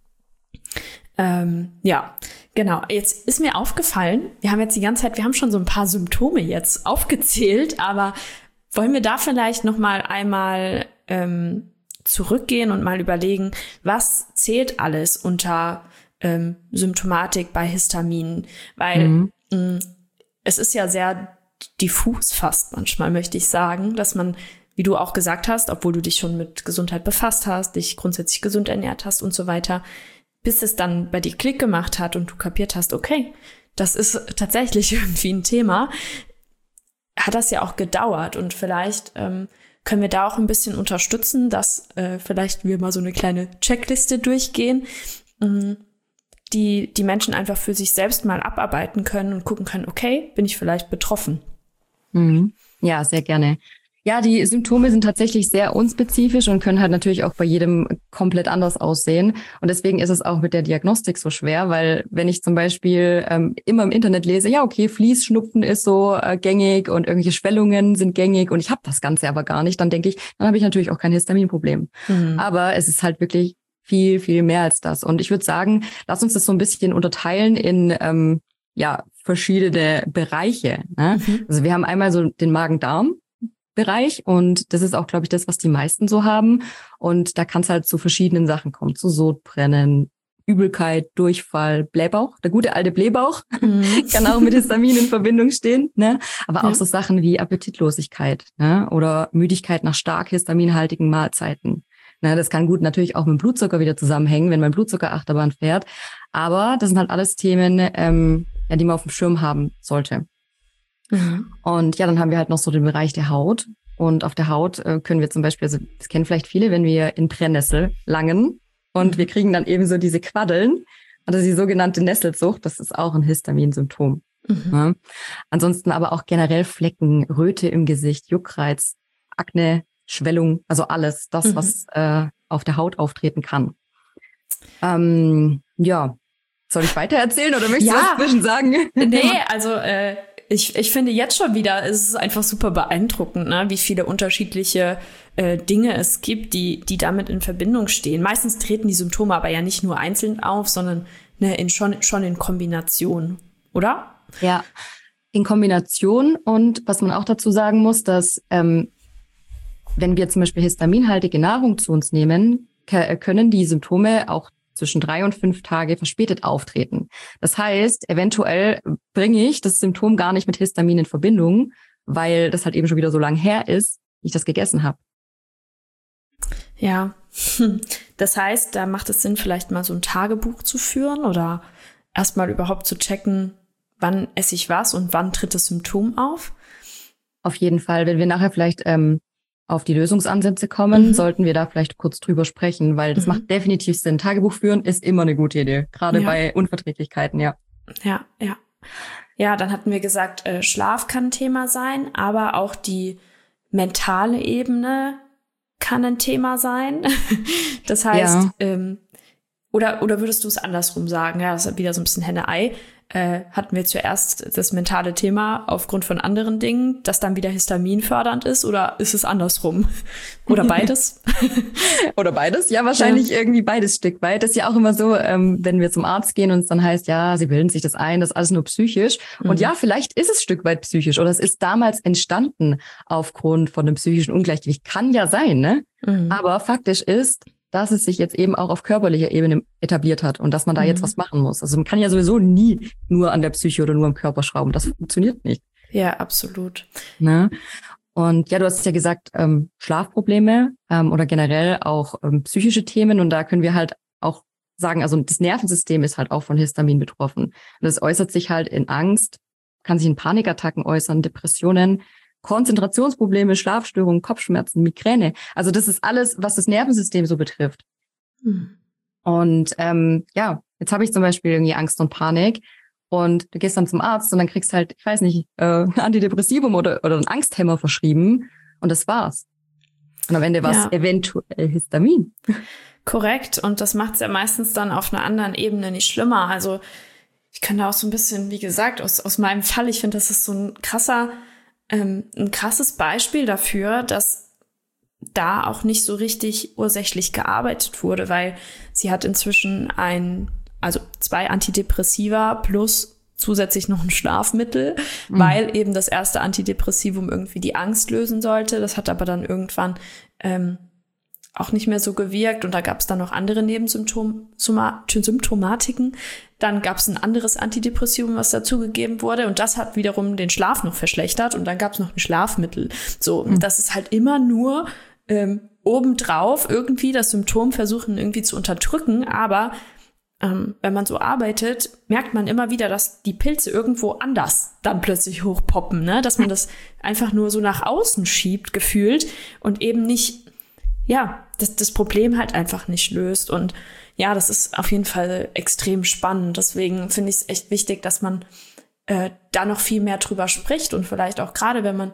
Ja, genau. Jetzt ist mir aufgefallen, wir haben schon so ein paar Symptome jetzt aufgezählt, aber wollen wir da vielleicht noch mal einmal zurückgehen und mal überlegen, was zählt alles unter Symptomatik bei Histamin? Weil es ist ja sehr diffus fast manchmal, möchte ich sagen, dass man, wie du auch gesagt hast, obwohl du dich schon mit Gesundheit befasst hast, dich grundsätzlich gesund ernährt hast und so weiter, bis es dann bei dir Klick gemacht hat und du kapiert hast, okay, das ist tatsächlich irgendwie ein Thema, hat das ja auch gedauert. Und vielleicht können wir da auch ein bisschen unterstützen, dass vielleicht wir mal so eine kleine Checkliste durchgehen, die Menschen einfach für sich selbst mal abarbeiten können und gucken können, okay, bin ich vielleicht betroffen? Ja, sehr gerne. Ja, die Symptome sind tatsächlich sehr unspezifisch und können halt natürlich auch bei jedem komplett anders aussehen. Und deswegen ist es auch mit der Diagnostik so schwer, weil wenn ich zum Beispiel immer im Internet lese, ja, okay, Fließschnupfen ist so gängig und irgendwelche Schwellungen sind gängig und ich habe das Ganze aber gar nicht, dann denke ich, dann habe ich natürlich auch kein Histaminproblem. Aber es ist halt wirklich viel, viel mehr als das. Und ich würde sagen, lass uns das so ein bisschen unterteilen in verschiedene Bereiche. Ne? Also wir haben einmal so den Magen-Darm-Bereich und das ist auch, glaube ich, das, was die meisten so haben. Und da kann es halt zu verschiedenen Sachen kommen, zu Sodbrennen, Übelkeit, Durchfall, Blähbauch. Der gute alte Blähbauch kann auch mit Histamin in Verbindung stehen. Ne? Aber auch so Sachen wie Appetitlosigkeit, ne? Oder Müdigkeit nach stark histaminhaltigen Mahlzeiten. Ne? Das kann gut natürlich auch mit dem Blutzucker wieder zusammenhängen, wenn mein Blutzucker Achterbahn fährt. Aber das sind halt alles Themen, die man auf dem Schirm haben sollte. Und ja, dann haben wir halt noch so den Bereich der Haut. Und auf der Haut können wir zum Beispiel, also das kennen vielleicht viele, wenn wir in Brennnessel langen und wir kriegen dann eben so diese Quaddeln, also die sogenannte Nesselsucht, das ist auch ein Histaminsymptom. Ja. Ansonsten aber auch generell Flecken, Röte im Gesicht, Juckreiz, Akne, Schwellung, also alles, das, was auf der Haut auftreten kann. Ja, soll ich weiter erzählen oder möchtest du was zwischen sagen? Nee, also ich finde jetzt schon wieder, es ist einfach super beeindruckend, ne, wie viele unterschiedliche Dinge es gibt, die damit in Verbindung stehen. Meistens treten die Symptome aber ja nicht nur einzeln auf, sondern schon in Kombination, oder? Ja, in Kombination. Und was man auch dazu sagen muss, dass wenn wir zum Beispiel histaminhaltige Nahrung zu uns nehmen, können die Symptome auch zwischen 3 und 5 Tage verspätet auftreten. Das heißt, eventuell bringe ich das Symptom gar nicht mit Histamin in Verbindung, weil das halt eben schon wieder so lang her ist, wie ich das gegessen habe. Ja, das heißt, da macht es Sinn, vielleicht mal so ein Tagebuch zu führen oder erstmal überhaupt zu checken, wann esse ich was und wann tritt das Symptom auf? Auf jeden Fall, wenn wir nachher vielleicht auf die Lösungsansätze kommen, sollten wir da vielleicht kurz drüber sprechen, weil das macht definitiv Sinn. Tagebuch führen ist immer eine gute Idee, gerade bei Unverträglichkeiten, ja. Ja. Ja, dann hatten wir gesagt, Schlaf kann ein Thema sein, aber auch die mentale Ebene kann ein Thema sein. Das heißt, oder würdest du es andersrum sagen? Ja, das ist wieder so ein bisschen Henne-Ei. Hatten wir zuerst das mentale Thema aufgrund von anderen Dingen, das dann wieder histaminfördernd ist, oder ist es andersrum? Oder beides? Oder beides? Ja, wahrscheinlich irgendwie beides Stück weit. Das ist ja auch immer so, wenn wir zum Arzt gehen und es dann heißt, ja, sie bilden sich das ein, das ist alles nur psychisch. Und ja, vielleicht ist es Stück weit psychisch oder es ist damals entstanden aufgrund von einem psychischen Ungleichgewicht. Kann ja sein, ne? Aber faktisch ist, dass es sich jetzt eben auch auf körperlicher Ebene etabliert hat und dass man da jetzt was machen muss. Also man kann ja sowieso nie nur an der Psyche oder nur am Körper schrauben. Das funktioniert nicht. Ja, absolut. Ne? Und ja, du hast ja gesagt, Schlafprobleme oder generell auch psychische Themen. Und da können wir halt auch sagen, also das Nervensystem ist halt auch von Histamin betroffen. Und das äußert sich halt in Angst, kann sich in Panikattacken äußern, Depressionen, Konzentrationsprobleme, Schlafstörungen, Kopfschmerzen, Migräne. Also das ist alles, was das Nervensystem so betrifft. Und jetzt habe ich zum Beispiel irgendwie Angst und Panik und du gehst dann zum Arzt und dann kriegst halt, ich weiß nicht, ein Antidepressivum oder einen Angsthemmer verschrieben und das war's. Und am Ende war es eventuell Histamin. Korrekt. Und das macht es ja meistens dann auf einer anderen Ebene nicht schlimmer. Also ich kann da auch so ein bisschen, wie gesagt, aus meinem Fall, ich finde, das ist so ein krasses Beispiel dafür, dass da auch nicht so richtig ursächlich gearbeitet wurde, weil sie hat inzwischen also 2 Antidepressiva plus zusätzlich noch ein Schlafmittel, weil eben das erste Antidepressivum irgendwie die Angst lösen sollte. Das hat aber dann irgendwann auch nicht mehr so gewirkt und da gab es dann noch andere Symptomatiken. Dann gab es ein anderes Antidepressivum, was dazugegeben wurde und das hat wiederum den Schlaf noch verschlechtert und dann gab es noch ein Schlafmittel. So, das ist halt immer nur obendrauf irgendwie das Symptom versuchen irgendwie zu unterdrücken, aber wenn man so arbeitet, merkt man immer wieder, dass die Pilze irgendwo anders dann plötzlich hochpoppen, ne? Dass man das einfach nur so nach außen schiebt, gefühlt und eben nicht das Problem halt einfach nicht löst. Und ja, das ist auf jeden Fall extrem spannend. Deswegen finde ich es echt wichtig, dass man da noch viel mehr drüber spricht und vielleicht auch gerade, wenn man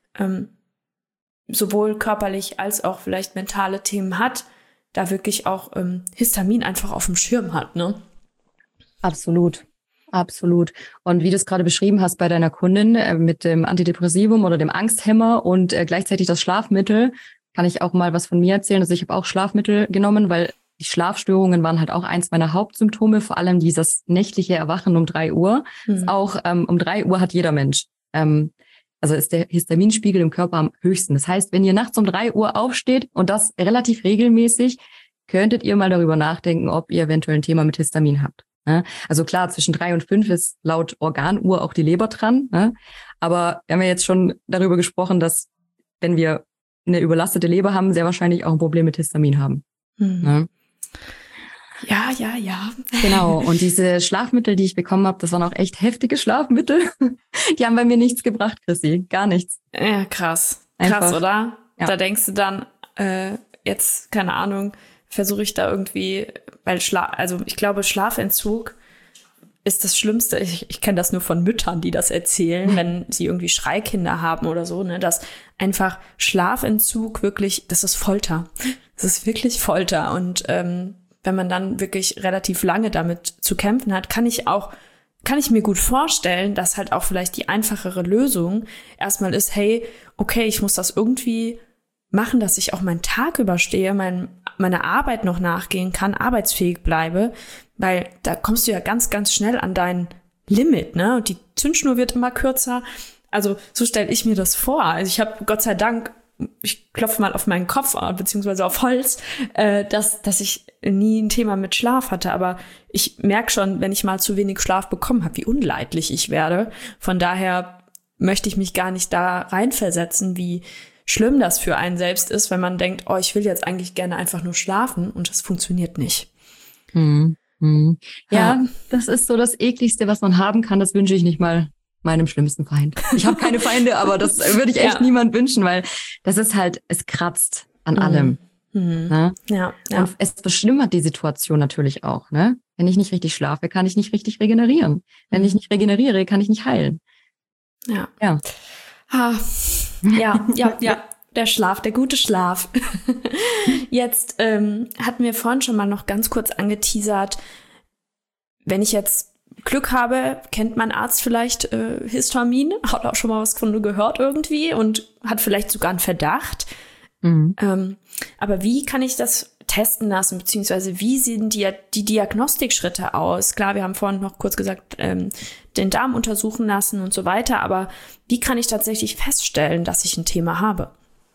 sowohl körperlich als auch vielleicht mentale Themen hat, da wirklich auch Histamin einfach auf dem Schirm hat, ne? Absolut. Absolut. Und wie du es gerade beschrieben hast bei deiner Kundin mit dem Antidepressivum oder dem Angsthemmer und gleichzeitig das Schlafmittel, kann ich auch mal was von mir erzählen. Also ich habe auch Schlafmittel genommen, weil die Schlafstörungen waren halt auch eins meiner Hauptsymptome, vor allem dieses nächtliche Erwachen um 3 Uhr. Ist auch um 3 Uhr hat jeder Mensch. Also ist der Histaminspiegel im Körper am höchsten. Das heißt, wenn ihr nachts um 3 Uhr aufsteht und das relativ regelmäßig, könntet ihr mal darüber nachdenken, ob ihr eventuell ein Thema mit Histamin habt. Also klar, zwischen 3 und 5 ist laut Organuhr auch die Leber dran. Aber wir haben ja jetzt schon darüber gesprochen, dass wenn wir eine überlastete Leber haben, sehr wahrscheinlich auch ein Problem mit Histamin haben. Ja. Genau. Und diese Schlafmittel, die ich bekommen habe, das waren auch echt heftige Schlafmittel. Die haben bei mir nichts gebracht, Chrissy. Gar nichts. Ja, krass. Einfach, krass, oder? Ja. Da denkst du dann, jetzt, keine Ahnung, versuche ich da irgendwie, weil ich glaube, Schlafentzug ist das Schlimmste. Ich kenne das nur von Müttern, die das erzählen, wenn sie irgendwie Schreikinder haben oder so, ne, dass einfach Schlafentzug wirklich, das ist Folter. Das ist wirklich Folter. Und wenn man dann wirklich relativ lange damit zu kämpfen hat, kann ich mir gut vorstellen, dass halt auch vielleicht die einfachere Lösung erstmal ist, hey, okay, ich muss das irgendwie machen, dass ich auch meinen Tag überstehe, meiner Arbeit noch nachgehen kann, arbeitsfähig bleibe, weil da kommst du ja ganz, ganz schnell an dein Limit, ne? Und die Zündschnur wird immer kürzer. Also so stelle ich mir das vor. Also ich habe Gott sei Dank, ich klopfe mal auf meinen Kopf beziehungsweise auf Holz, dass ich nie ein Thema mit Schlaf hatte. Aber ich merke schon, wenn ich mal zu wenig Schlaf bekommen habe, wie unleidlich ich werde. Von daher möchte ich mich gar nicht da reinversetzen, wie schlimm das für einen selbst ist, wenn man denkt, oh, ich will jetzt eigentlich gerne einfach nur schlafen und das funktioniert nicht. Ja, das ist so das Ekligste, was man haben kann. Das wünsche ich nicht mal meinem schlimmsten Feind. Ich habe keine Feinde, aber das würde ich echt niemand wünschen, weil das ist halt, es kratzt an allem. Ne? Ja. Und es verschlimmert die Situation natürlich auch. Ne? Wenn ich nicht richtig schlafe, kann ich nicht richtig regenerieren. Wenn ich nicht regeneriere, kann ich nicht heilen. Ja. Ja, der Schlaf, der gute Schlaf. Jetzt hatten wir vorhin schon mal noch ganz kurz angeteasert, wenn ich jetzt Glück habe, kennt mein Arzt vielleicht Histamin, hat auch schon mal was von gehört irgendwie und hat vielleicht sogar einen Verdacht. Aber wie kann ich das testen lassen, beziehungsweise wie sehen die Diagnostikschritte aus? Klar, wir haben vorhin noch kurz gesagt, den Darm untersuchen lassen und so weiter, aber wie kann ich tatsächlich feststellen, dass ich ein Thema habe?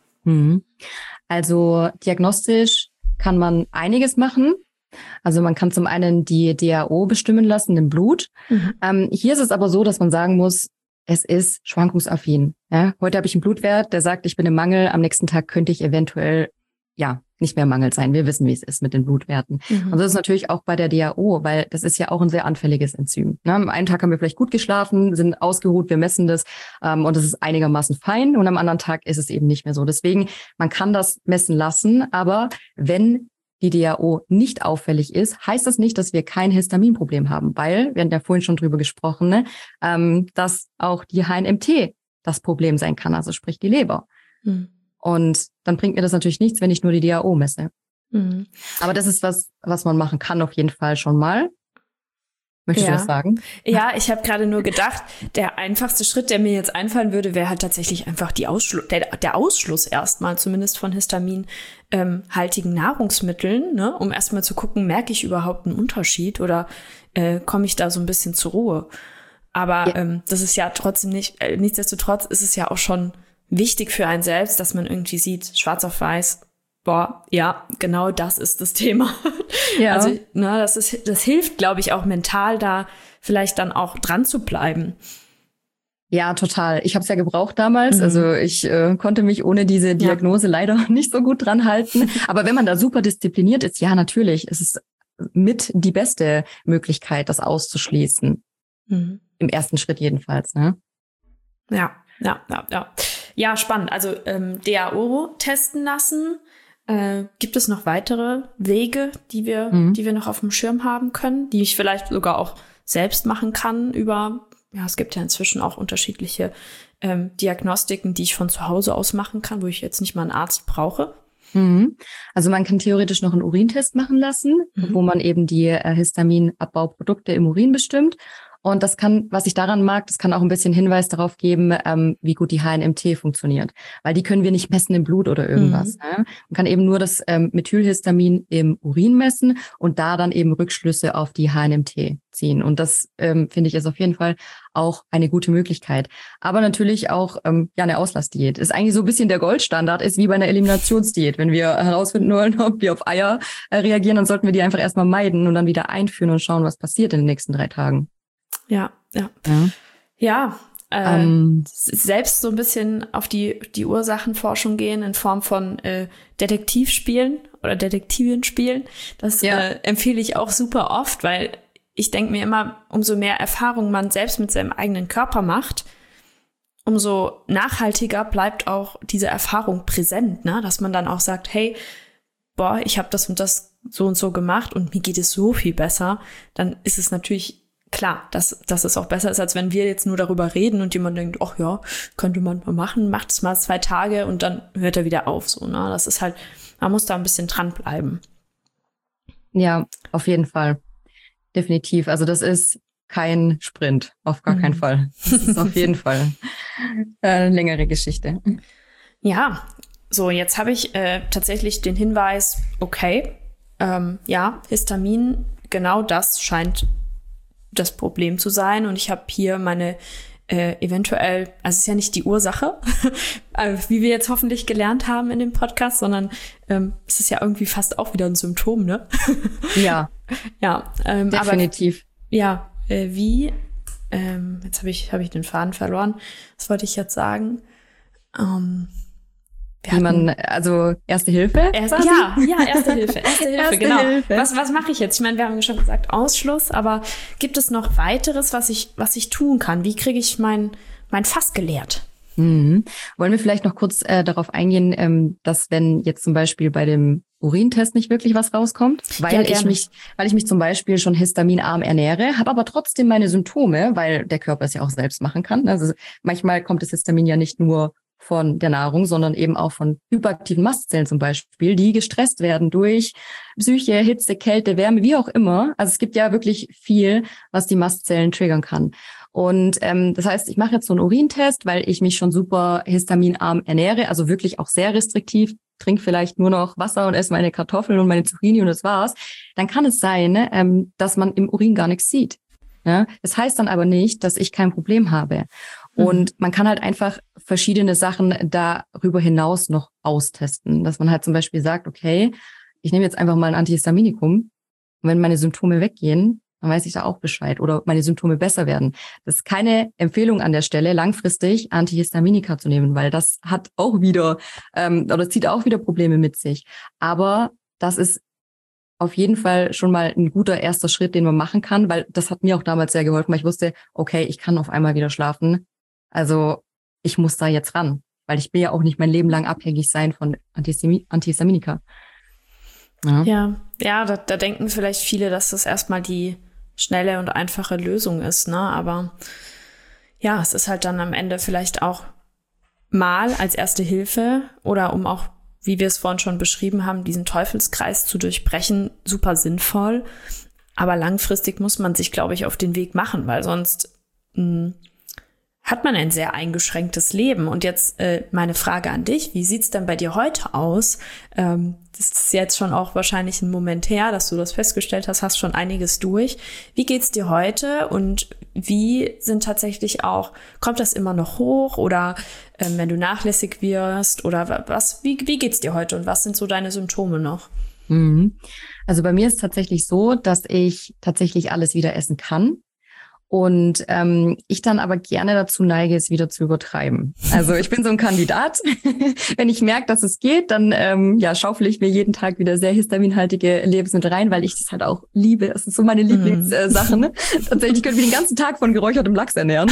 Also diagnostisch kann man einiges machen. Also man kann zum einen die DAO bestimmen lassen im Blut. Hier ist es aber so, dass man sagen muss, es ist schwankungsaffin. Ja? Heute habe ich einen Blutwert, der sagt, ich bin im Mangel. Am nächsten Tag könnte ich eventuell nicht mehr im Mangel sein. Wir wissen, wie es ist mit den Blutwerten. Und das ist natürlich auch bei der DAO, weil das ist ja auch ein sehr anfälliges Enzym. Ne? Am einen Tag haben wir vielleicht gut geschlafen, sind ausgeruht, wir messen das und es ist einigermaßen fein und am anderen Tag ist es eben nicht mehr so. Deswegen, man kann das messen lassen, aber wenn die DAO nicht auffällig ist, heißt das nicht, dass wir kein Histaminproblem haben, weil, wir hatten ja vorhin schon drüber gesprochen, ne, dass auch die HNMT das Problem sein kann, also sprich die Leber. Und dann bringt mir das natürlich nichts, wenn ich nur die DAO messe. Mhm. Aber das ist was man machen kann auf jeden Fall schon mal. Möchtest du was sagen? Ja, ich habe gerade nur gedacht, der einfachste Schritt, der mir jetzt einfallen würde, wäre halt tatsächlich einfach der Ausschluss erstmal, zumindest von histaminhaltigen Nahrungsmitteln, ne? Um erstmal zu gucken, merke ich überhaupt einen Unterschied oder komme ich da so ein bisschen zur Ruhe? Aber das ist ja trotzdem nichtsdestotrotz ist es ja auch schon wichtig für einen selbst, dass man irgendwie sieht, schwarz auf weiß, boah, ja, genau das ist das Thema. Ja. Also, das hilft, glaube ich, auch mental da vielleicht dann auch dran zu bleiben. Ja, total. Ich habe es ja gebraucht damals. Also ich konnte mich ohne diese Diagnose leider nicht so gut dran halten. Aber wenn man da super diszipliniert ist, ja, natürlich, es ist mit die beste Möglichkeit, das auszuschließen. Im ersten Schritt jedenfalls, ne? Ja. Ja, spannend. Also DAO testen lassen. Gibt es noch weitere Wege, die wir noch auf dem Schirm haben können, die ich vielleicht sogar auch selbst machen kann es gibt ja inzwischen auch unterschiedliche Diagnostiken, die ich von zu Hause aus machen kann, wo ich jetzt nicht mal einen Arzt brauche? Also man kann theoretisch noch einen Urintest machen lassen, wo man eben die Histaminabbauprodukte im Urin bestimmt. Und das kann, was ich daran mag, das kann auch ein bisschen Hinweis darauf geben, wie gut die HNMT funktioniert. Weil die können wir nicht messen im Blut oder irgendwas. Ne? Man kann eben nur das Methylhistamin im Urin messen und da dann eben Rückschlüsse auf die HNMT ziehen. Und das, finde ich, ist auf jeden Fall auch eine gute Möglichkeit. Aber natürlich auch eine Auslassdiät. Ist eigentlich so ein bisschen der Goldstandard, ist wie bei einer Eliminationsdiät. Wenn wir herausfinden wollen, ob wir auf Eier reagieren, dann sollten wir die einfach erstmal meiden und dann wieder einführen und schauen, was passiert in den nächsten 3 Tagen. Ja. Selbst so ein bisschen auf die Ursachenforschung gehen in Form von Detektivspielen oder Detektivienspielen. Das empfehle ich auch super oft, weil ich denke mir immer, umso mehr Erfahrung man selbst mit seinem eigenen Körper macht, umso nachhaltiger bleibt auch diese Erfahrung präsent, ne? Dass man dann auch sagt, hey, ich habe das und das so und so gemacht und mir geht es so viel besser. Dann ist es natürlich klar, dass es auch besser ist, als wenn wir jetzt nur darüber reden und jemand denkt, ach ja, könnte man mal machen, macht es mal 2 Tage und dann hört er wieder auf. So, ne? Das ist halt, man muss da ein bisschen dranbleiben. Ja, auf jeden Fall. Definitiv. Also das ist kein Sprint, auf gar keinen Fall. Das ist auf jeden Fall eine längere Geschichte. Ja, so jetzt habe ich tatsächlich den Hinweis, okay, Histamin, genau das scheint das Problem zu sein. Und ich habe hier meine eventuell, also es ist ja nicht die Ursache, wie wir jetzt hoffentlich gelernt haben in dem Podcast, sondern es ist ja irgendwie fast auch wieder ein Symptom, ne? Ja. Ja, definitiv. Aber, wie, jetzt habe ich den Faden verloren. Was wollte ich jetzt sagen? Wie man, also Erste Hilfe? Erste Hilfe. Erste genau. Hilfe. Was mache ich jetzt? Ich meine, wir haben schon gesagt Ausschluss, aber gibt es noch weiteres, was ich tun kann? Wie kriege ich mein Fass geleert? Wollen wir vielleicht noch kurz darauf eingehen, dass wenn jetzt zum Beispiel bei dem Urintest nicht wirklich was rauskommt, weil ich mich zum Beispiel schon histaminarm ernähre, habe aber trotzdem meine Symptome, weil der Körper es ja auch selbst machen kann. Also manchmal kommt das Histamin ja nicht nur von der Nahrung, sondern eben auch von hyperaktiven Mastzellen zum Beispiel, die gestresst werden durch Psyche, Hitze, Kälte, Wärme, wie auch immer. Also es gibt ja wirklich viel, was die Mastzellen triggern kann. Und das heißt, ich mache jetzt so einen Urintest, weil ich mich schon super histaminarm ernähre, also wirklich auch sehr restriktiv, trinke vielleicht nur noch Wasser und esse meine Kartoffeln und meine Zucchini und das war's. Dann kann es sein, dass man im Urin gar nichts sieht. Ja? Das heißt dann aber nicht, dass ich kein Problem habe. Und man kann halt einfach verschiedene Sachen darüber hinaus noch austesten. Dass man halt zum Beispiel sagt, okay, ich nehme jetzt einfach mal ein Antihistaminikum. Und wenn meine Symptome weggehen, dann weiß ich da auch Bescheid. Oder meine Symptome besser werden. Das ist keine Empfehlung an der Stelle, langfristig Antihistaminika zu nehmen, weil das hat auch wieder, oder zieht auch wieder Probleme mit sich. Aber das ist auf jeden Fall schon mal ein guter erster Schritt, den man machen kann, weil das hat mir auch damals sehr geholfen, weil ich wusste, okay, ich kann auf einmal wieder schlafen. Also ich muss da jetzt ran, weil ich will ja auch nicht mein Leben lang abhängig sein von Antihistaminika. Ja, da denken vielleicht viele, dass das erstmal die schnelle und einfache Lösung ist, ne? Aber ja, es ist halt dann am Ende vielleicht auch mal als erste Hilfe oder um auch wie wir es vorhin schon beschrieben haben, diesen Teufelskreis zu durchbrechen, super sinnvoll. Aber langfristig muss man sich, glaube ich, auf den Weg machen, weil sonst hat man ein sehr eingeschränktes Leben. Und jetzt meine Frage an dich, wie sieht's denn bei dir heute aus? Das ist jetzt schon auch wahrscheinlich ein Moment her, dass du das festgestellt hast schon einiges durch. Wie geht's dir heute und wie sind tatsächlich auch, kommt das immer noch hoch oder wenn du nachlässig wirst oder wie geht's dir heute und was sind so deine Symptome noch? Also bei mir ist es tatsächlich so, dass ich tatsächlich alles wieder essen kann. Und ich dann aber gerne dazu neige, es wieder zu übertreiben. Also ich bin so ein Kandidat. Wenn ich merke, dass es geht, dann schaufel ich mir jeden Tag wieder sehr histaminhaltige Lebensmittel rein, weil ich das halt auch liebe. Das ist so meine Lieblingssache. Ne? Tatsächlich, ich könnte mich den ganzen Tag von geräuchertem Lachs ernähren.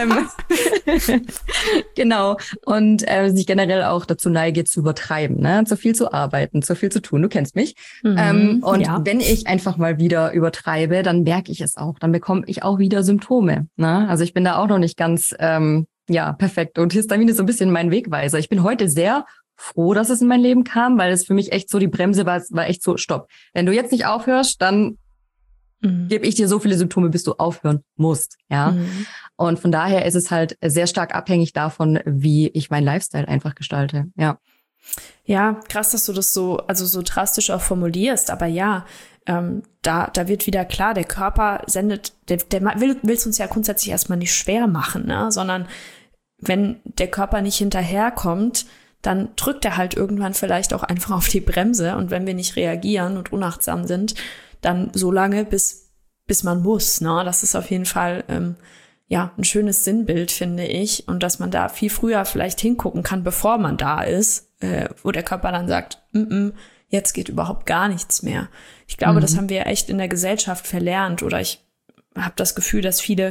Genau. Und ich generell auch dazu neige, zu übertreiben, ne? Zu viel zu arbeiten, zu viel zu tun. Du kennst mich. Wenn ich einfach mal wieder übertreibe, dann merke ich es auch. Dann bekomme ich auch wieder Symptome. Ne? Also ich bin da auch noch nicht ganz perfekt. Und Histamin ist so ein bisschen mein Wegweiser. Ich bin heute sehr froh, dass es in mein Leben kam, weil es für mich echt so die Bremse war echt so, stopp. Wenn du jetzt nicht aufhörst, dann gebe ich dir so viele Symptome, bis du aufhören musst. Ja. Und von daher ist es halt sehr stark abhängig davon, wie ich meinen Lifestyle einfach gestalte. Ja. Ja, krass, dass du das so drastisch auch formulierst. Aber ja, da wird wieder klar, der Körper sendet, der will es uns ja grundsätzlich erstmal nicht schwer machen, ne? Sondern wenn der Körper nicht hinterherkommt, dann drückt er halt irgendwann vielleicht auch einfach auf die Bremse. Und wenn wir nicht reagieren und unachtsam sind, dann so lange, bis man muss. Ne? Das ist auf jeden Fall ein schönes Sinnbild, finde ich. Und dass man da viel früher vielleicht hingucken kann, bevor man da ist, wo der Körper dann sagt, jetzt geht überhaupt gar nichts mehr. Ich glaube, das haben wir echt in der Gesellschaft verlernt. Oder ich habe das Gefühl, dass viele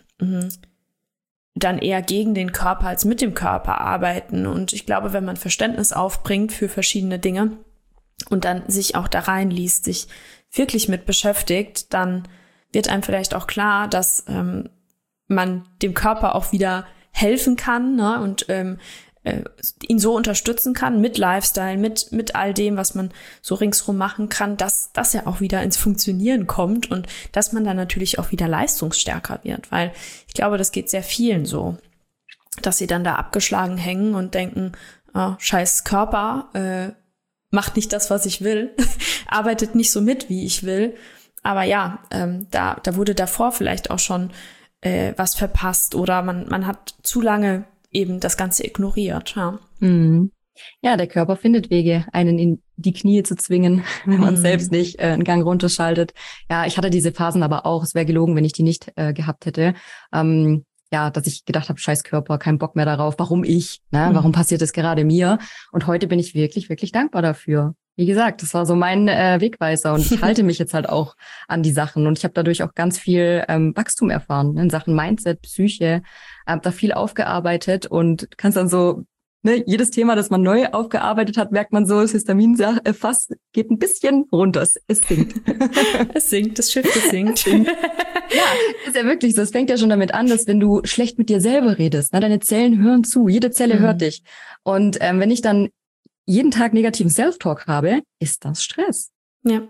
dann eher gegen den Körper als mit dem Körper arbeiten. Und ich glaube, wenn man Verständnis aufbringt für verschiedene Dinge und dann sich auch da reinliest, sich wirklich mit beschäftigt, dann wird einem vielleicht auch klar, dass man dem Körper auch wieder helfen kann, ne? Und ihn so unterstützen kann mit Lifestyle, mit all dem, was man so ringsrum machen kann, dass er auch wieder ins Funktionieren kommt und dass man dann natürlich auch wieder leistungsstärker wird, weil ich glaube, das geht sehr vielen so, dass sie dann da abgeschlagen hängen und denken, scheiß Körper, macht nicht das, was ich will, arbeitet nicht so mit, wie ich will, aber ja, da wurde davor vielleicht auch schon was verpasst oder man hat zu lange eben das Ganze ignoriert. Ja. Ja, der Körper findet Wege, einen in die Knie zu zwingen, wenn man selbst nicht einen Gang runterschaltet. Ja, ich hatte diese Phasen aber auch. Es wäre gelogen, wenn ich die nicht gehabt hätte. Dass ich gedacht habe, scheiß Körper, kein Bock mehr darauf. Warum ich? Ne? Warum passiert das gerade mir? Und heute bin ich wirklich, wirklich dankbar dafür. Wie gesagt, das war so mein Wegweiser und ich halte mich jetzt halt auch an die Sachen und ich habe dadurch auch ganz viel Wachstum erfahren in Sachen Mindset, Psyche, habe da viel aufgearbeitet und kannst dann so, ne, jedes Thema, das man neu aufgearbeitet hat, merkt man so, das Histaminfass geht ein bisschen runter, es sinkt. Es sinkt, das Schiff, es sinkt. Ja, ist ja wirklich so. Es fängt ja schon damit an, dass wenn du schlecht mit dir selber redest, ne, deine Zellen hören zu, jede Zelle hört dich. Und wenn ich dann jeden Tag negativen Self-Talk habe, ist das Stress. Ja.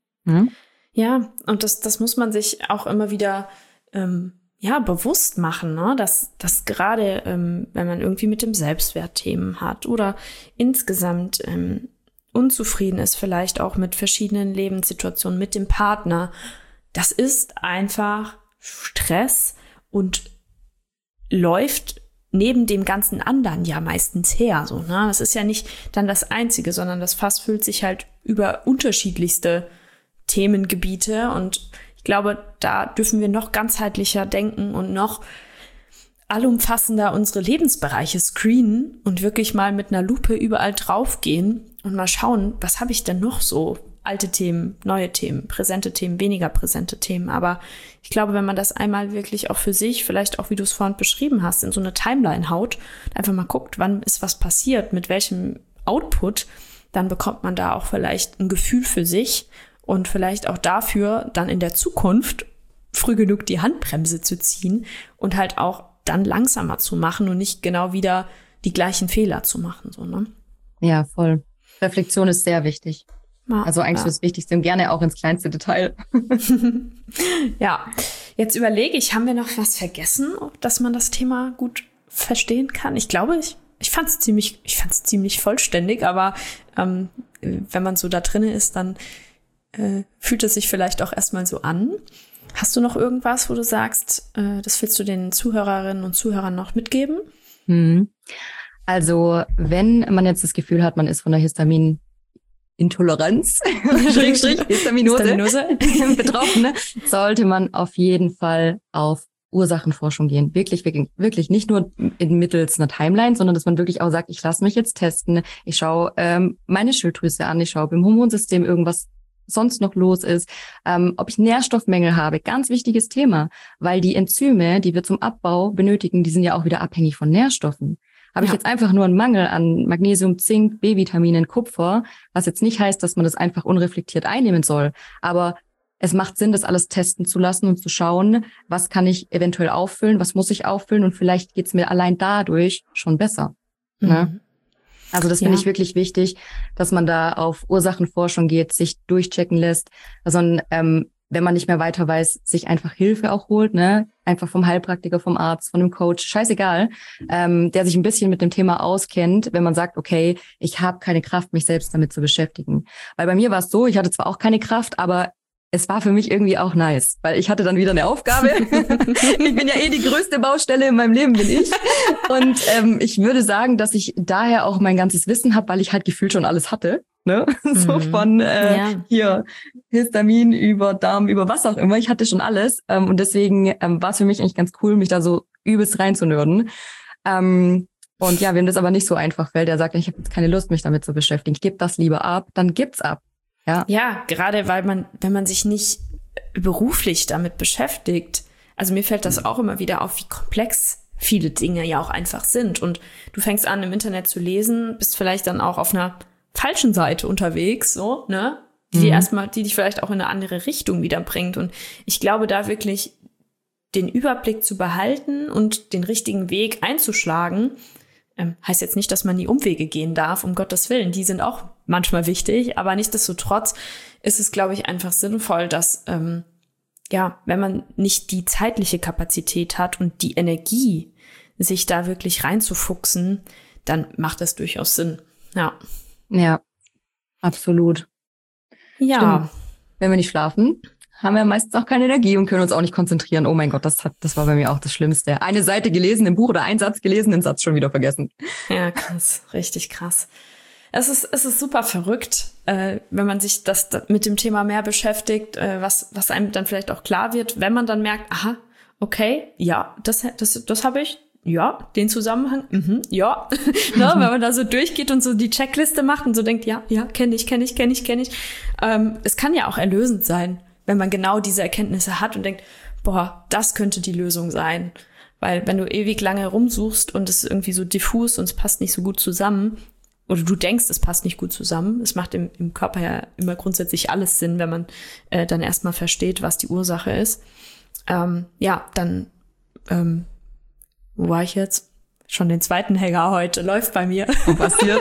Ja, und das muss man sich auch immer wieder bewusst machen, ne? Dass gerade, wenn man irgendwie mit dem Selbstwert Themen hat oder insgesamt unzufrieden ist, vielleicht auch mit verschiedenen Lebenssituationen, mit dem Partner, das ist einfach Stress und läuft neben dem ganzen anderen ja meistens her, so, ne? Das ist ja nicht dann das Einzige, sondern das Fass füllt sich halt über unterschiedlichste Themengebiete und ich glaube, da dürfen wir noch ganzheitlicher denken und noch allumfassender unsere Lebensbereiche screenen und wirklich mal mit einer Lupe überall draufgehen und mal schauen, was habe ich denn noch so? Alte Themen, neue Themen, präsente Themen, weniger präsente Themen. Aber ich glaube, wenn man das einmal wirklich auch für sich, vielleicht auch, wie du es vorhin beschrieben hast, in so eine Timeline haut, einfach mal guckt, wann ist was passiert, mit welchem Output, dann bekommt man da auch vielleicht ein Gefühl für sich und vielleicht auch dafür, dann in der Zukunft früh genug die Handbremse zu ziehen und halt auch dann langsamer zu machen und nicht genau wieder die gleichen Fehler zu machen. So, ne? Ja, voll. Reflexion ist sehr wichtig. Also eigentlich das Wichtigste und gerne auch ins kleinste Detail. Ja, jetzt überlege ich, haben wir noch was vergessen, dass man das Thema gut verstehen kann? Ich glaube, ich fand es ziemlich vollständig, aber wenn man so da drinne ist, dann fühlt es sich vielleicht auch erstmal so an. Hast du noch irgendwas, wo du sagst, das willst du den Zuhörerinnen und Zuhörern noch mitgeben? Also wenn man jetzt das Gefühl hat, man ist von der Histaminintoleranz, Histaminose betroffen, sollte man auf jeden Fall auf Ursachenforschung gehen. Wirklich, wirklich, wirklich nicht nur mittels einer Timeline, sondern dass man wirklich auch sagt, ich lasse mich jetzt testen, ich schaue meine Schilddrüse an, ich schaue, ob im Hormonsystem irgendwas sonst noch los ist, ob ich Nährstoffmängel habe. Ganz wichtiges Thema, weil die Enzyme, die wir zum Abbau benötigen, die sind ja auch wieder abhängig von Nährstoffen. Habe ich jetzt einfach nur einen Mangel an Magnesium, Zink, B-Vitaminen, Kupfer, was jetzt nicht heißt, dass man das einfach unreflektiert einnehmen soll. Aber es macht Sinn, das alles testen zu lassen und zu schauen, was kann ich eventuell auffüllen, was muss ich auffüllen und vielleicht geht's mir allein dadurch schon besser. Ne? Also das finde ich wirklich wichtig, dass man da auf Ursachenforschung geht, sich durchchecken lässt. Also wenn man nicht mehr weiter weiß, sich einfach Hilfe auch holt, ne? Einfach vom Heilpraktiker, vom Arzt, von einem Coach, scheißegal, der sich ein bisschen mit dem Thema auskennt, wenn man sagt, okay, ich habe keine Kraft, mich selbst damit zu beschäftigen. Weil bei mir war es so, ich hatte zwar auch keine Kraft, aber es war für mich irgendwie auch nice, weil ich hatte dann wieder eine Aufgabe. Ich bin ja die größte Baustelle in meinem Leben, bin ich. Und ich würde sagen, dass ich daher auch mein ganzes Wissen habe, weil ich halt gefühlt schon alles hatte. Ne? So von hier Histamin über Darm, über was auch immer. Ich hatte schon alles. Und deswegen war es für mich eigentlich ganz cool, mich da so übelst reinzunörden. Und ja, wem das aber nicht so einfach fällt, der sagt, ich habe jetzt keine Lust, mich damit zu beschäftigen. Ich gebe das lieber ab, dann gibt's ab. Ja, gerade weil wenn man sich nicht beruflich damit beschäftigt, also mir fällt das auch immer wieder auf, wie komplex viele Dinge ja auch einfach sind. Und du fängst an, im Internet zu lesen, bist vielleicht dann auch auf einer falschen Seite unterwegs, so, ne? Die dich vielleicht auch in eine andere Richtung wieder bringt. Und ich glaube, da wirklich den Überblick zu behalten und den richtigen Weg einzuschlagen, heißt jetzt nicht, dass man die Umwege gehen darf, um Gottes Willen. Die sind auch manchmal wichtig, aber nichtsdestotrotz ist es, glaube ich, einfach sinnvoll, dass, wenn man nicht die zeitliche Kapazität hat und die Energie, sich da wirklich reinzufuchsen, dann macht das durchaus Sinn. Ja, absolut. Ja. Stimmt. Wenn wir nicht schlafen, haben wir meistens auch keine Energie und können uns auch nicht konzentrieren. Oh mein Gott, das war bei mir auch das Schlimmste. Eine Seite gelesen im Buch oder einen Satz gelesen, den Satz schon wieder vergessen. Ja, krass. Richtig krass. Es ist super verrückt, wenn man sich das mit dem Thema mehr beschäftigt, was einem dann vielleicht auch klar wird, wenn man dann merkt, aha, okay, ja, das habe ich, ja, den Zusammenhang, ja. Ne, wenn man da so durchgeht und so die Checkliste macht und so denkt, ja, kenne ich. Es kann ja auch erlösend sein, wenn man genau diese Erkenntnisse hat und denkt, boah, das könnte die Lösung sein. Weil wenn du ewig lange rumsuchst und es ist irgendwie so diffus und es passt nicht so gut zusammen, oder du denkst, es passt nicht gut zusammen, es macht im Körper ja immer grundsätzlich alles Sinn, wenn man dann erstmal versteht, was die Ursache ist. Dann, wo war ich jetzt? Schon den zweiten Hänger heute, läuft bei mir. Was passiert?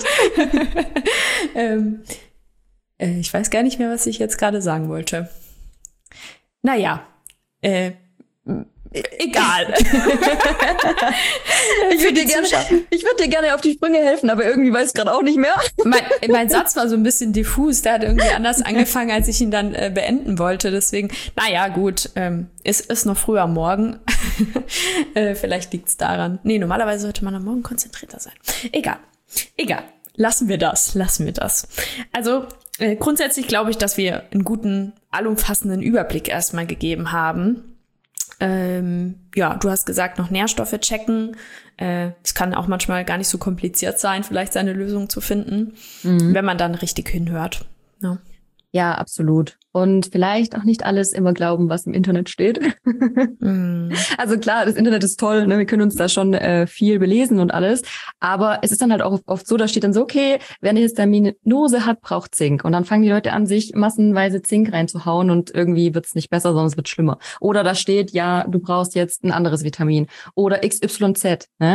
Ich weiß gar nicht mehr, was ich jetzt gerade sagen wollte. Naja, egal. Ich würde dir gerne auf die Sprünge helfen, aber irgendwie weiß ich gerade auch nicht mehr. Mein Satz war so ein bisschen diffus. Der hat irgendwie anders angefangen, als ich ihn dann beenden wollte. Deswegen, naja, gut, es ist noch früh am Morgen. Vielleicht liegt's daran. Nee, normalerweise sollte man am Morgen konzentrierter sein. Egal. Lassen wir das. Also, grundsätzlich glaube ich, dass wir einen guten, allumfassenden Überblick erstmal gegeben haben. Du hast gesagt, noch Nährstoffe checken. Es kann auch manchmal gar nicht so kompliziert sein, vielleicht seine Lösung zu finden, wenn man dann richtig hinhört. Ja, absolut. Und vielleicht auch nicht alles immer glauben, was im Internet steht. Also klar, das Internet ist toll, ne? Wir können uns da schon viel belesen und alles. Aber es ist dann halt auch oft so, da steht dann so, okay, wer eine Histaminose hat, braucht Zink. Und dann fangen die Leute an, sich massenweise Zink reinzuhauen und irgendwie wird's nicht besser, sondern es wird schlimmer. Oder da steht, ja, du brauchst jetzt ein anderes Vitamin. Oder XYZ, ne?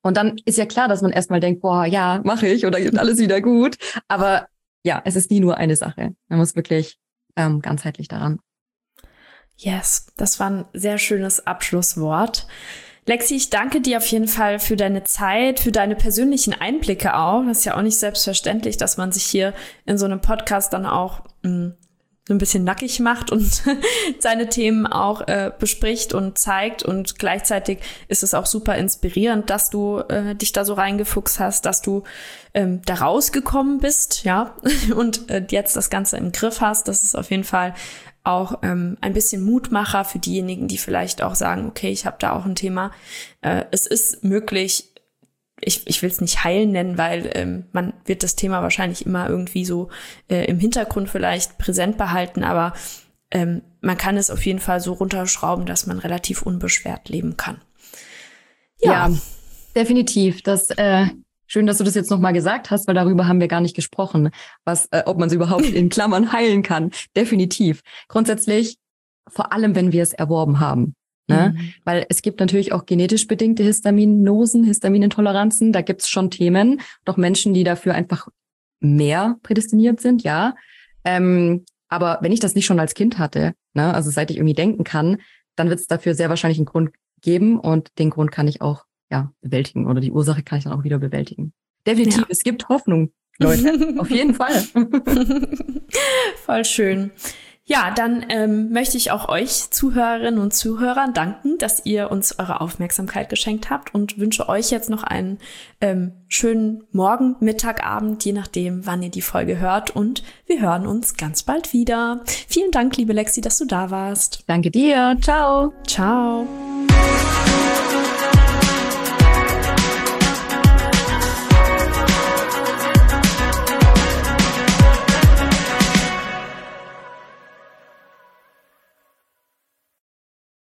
Und dann ist ja klar, dass man erstmal denkt, boah, ja, mache ich oder geht alles wieder gut. Aber ja, es ist nie nur eine Sache. Man muss wirklich ganzheitlich daran. Yes, das war ein sehr schönes Abschlusswort. Lexi, ich danke dir auf jeden Fall für deine Zeit, für deine persönlichen Einblicke auch. Das ist ja auch nicht selbstverständlich, dass man sich hier in so einem Podcast dann auch so ein bisschen nackig macht und seine Themen auch bespricht und zeigt. Und gleichzeitig ist es auch super inspirierend, dass du dich da so reingefuchst hast, dass du da rausgekommen bist, ja, und jetzt das Ganze im Griff hast. Das ist auf jeden Fall auch ein bisschen Mutmacher für diejenigen, die vielleicht auch sagen, okay, ich habe da auch ein Thema. Es ist möglich, ich will es nicht heilen nennen, weil man wird das Thema wahrscheinlich immer irgendwie so im Hintergrund vielleicht präsent behalten, aber man kann es auf jeden Fall so runterschrauben, dass man relativ unbeschwert leben kann. Ja, definitiv. Schön, dass du das jetzt nochmal gesagt hast, weil darüber haben wir gar nicht gesprochen, ob man es überhaupt in Klammern heilen kann. Definitiv. Grundsätzlich, vor allem, wenn wir es erworben haben. Ne? Weil es gibt natürlich auch genetisch bedingte Histaminosen, Histaminintoleranzen. Da gibt's schon Themen, doch Menschen, die dafür einfach mehr prädestiniert sind, ja. Aber wenn ich das nicht schon als Kind hatte, ne, also seit ich irgendwie denken kann, dann wird es dafür sehr wahrscheinlich einen Grund geben und den Grund kann ich auch bewältigen oder die Ursache kann ich dann auch wieder bewältigen. Definitiv, Es gibt Hoffnung, Leute, auf jeden Fall. Voll schön. Ja, dann möchte ich auch euch Zuhörerinnen und Zuhörern danken, dass ihr uns eure Aufmerksamkeit geschenkt habt und wünsche euch jetzt noch einen schönen Morgen, Mittag, Abend, je nachdem, wann ihr die Folge hört und wir hören uns ganz bald wieder. Vielen Dank, liebe Lexi, dass du da warst. Danke dir. Ciao. Ciao.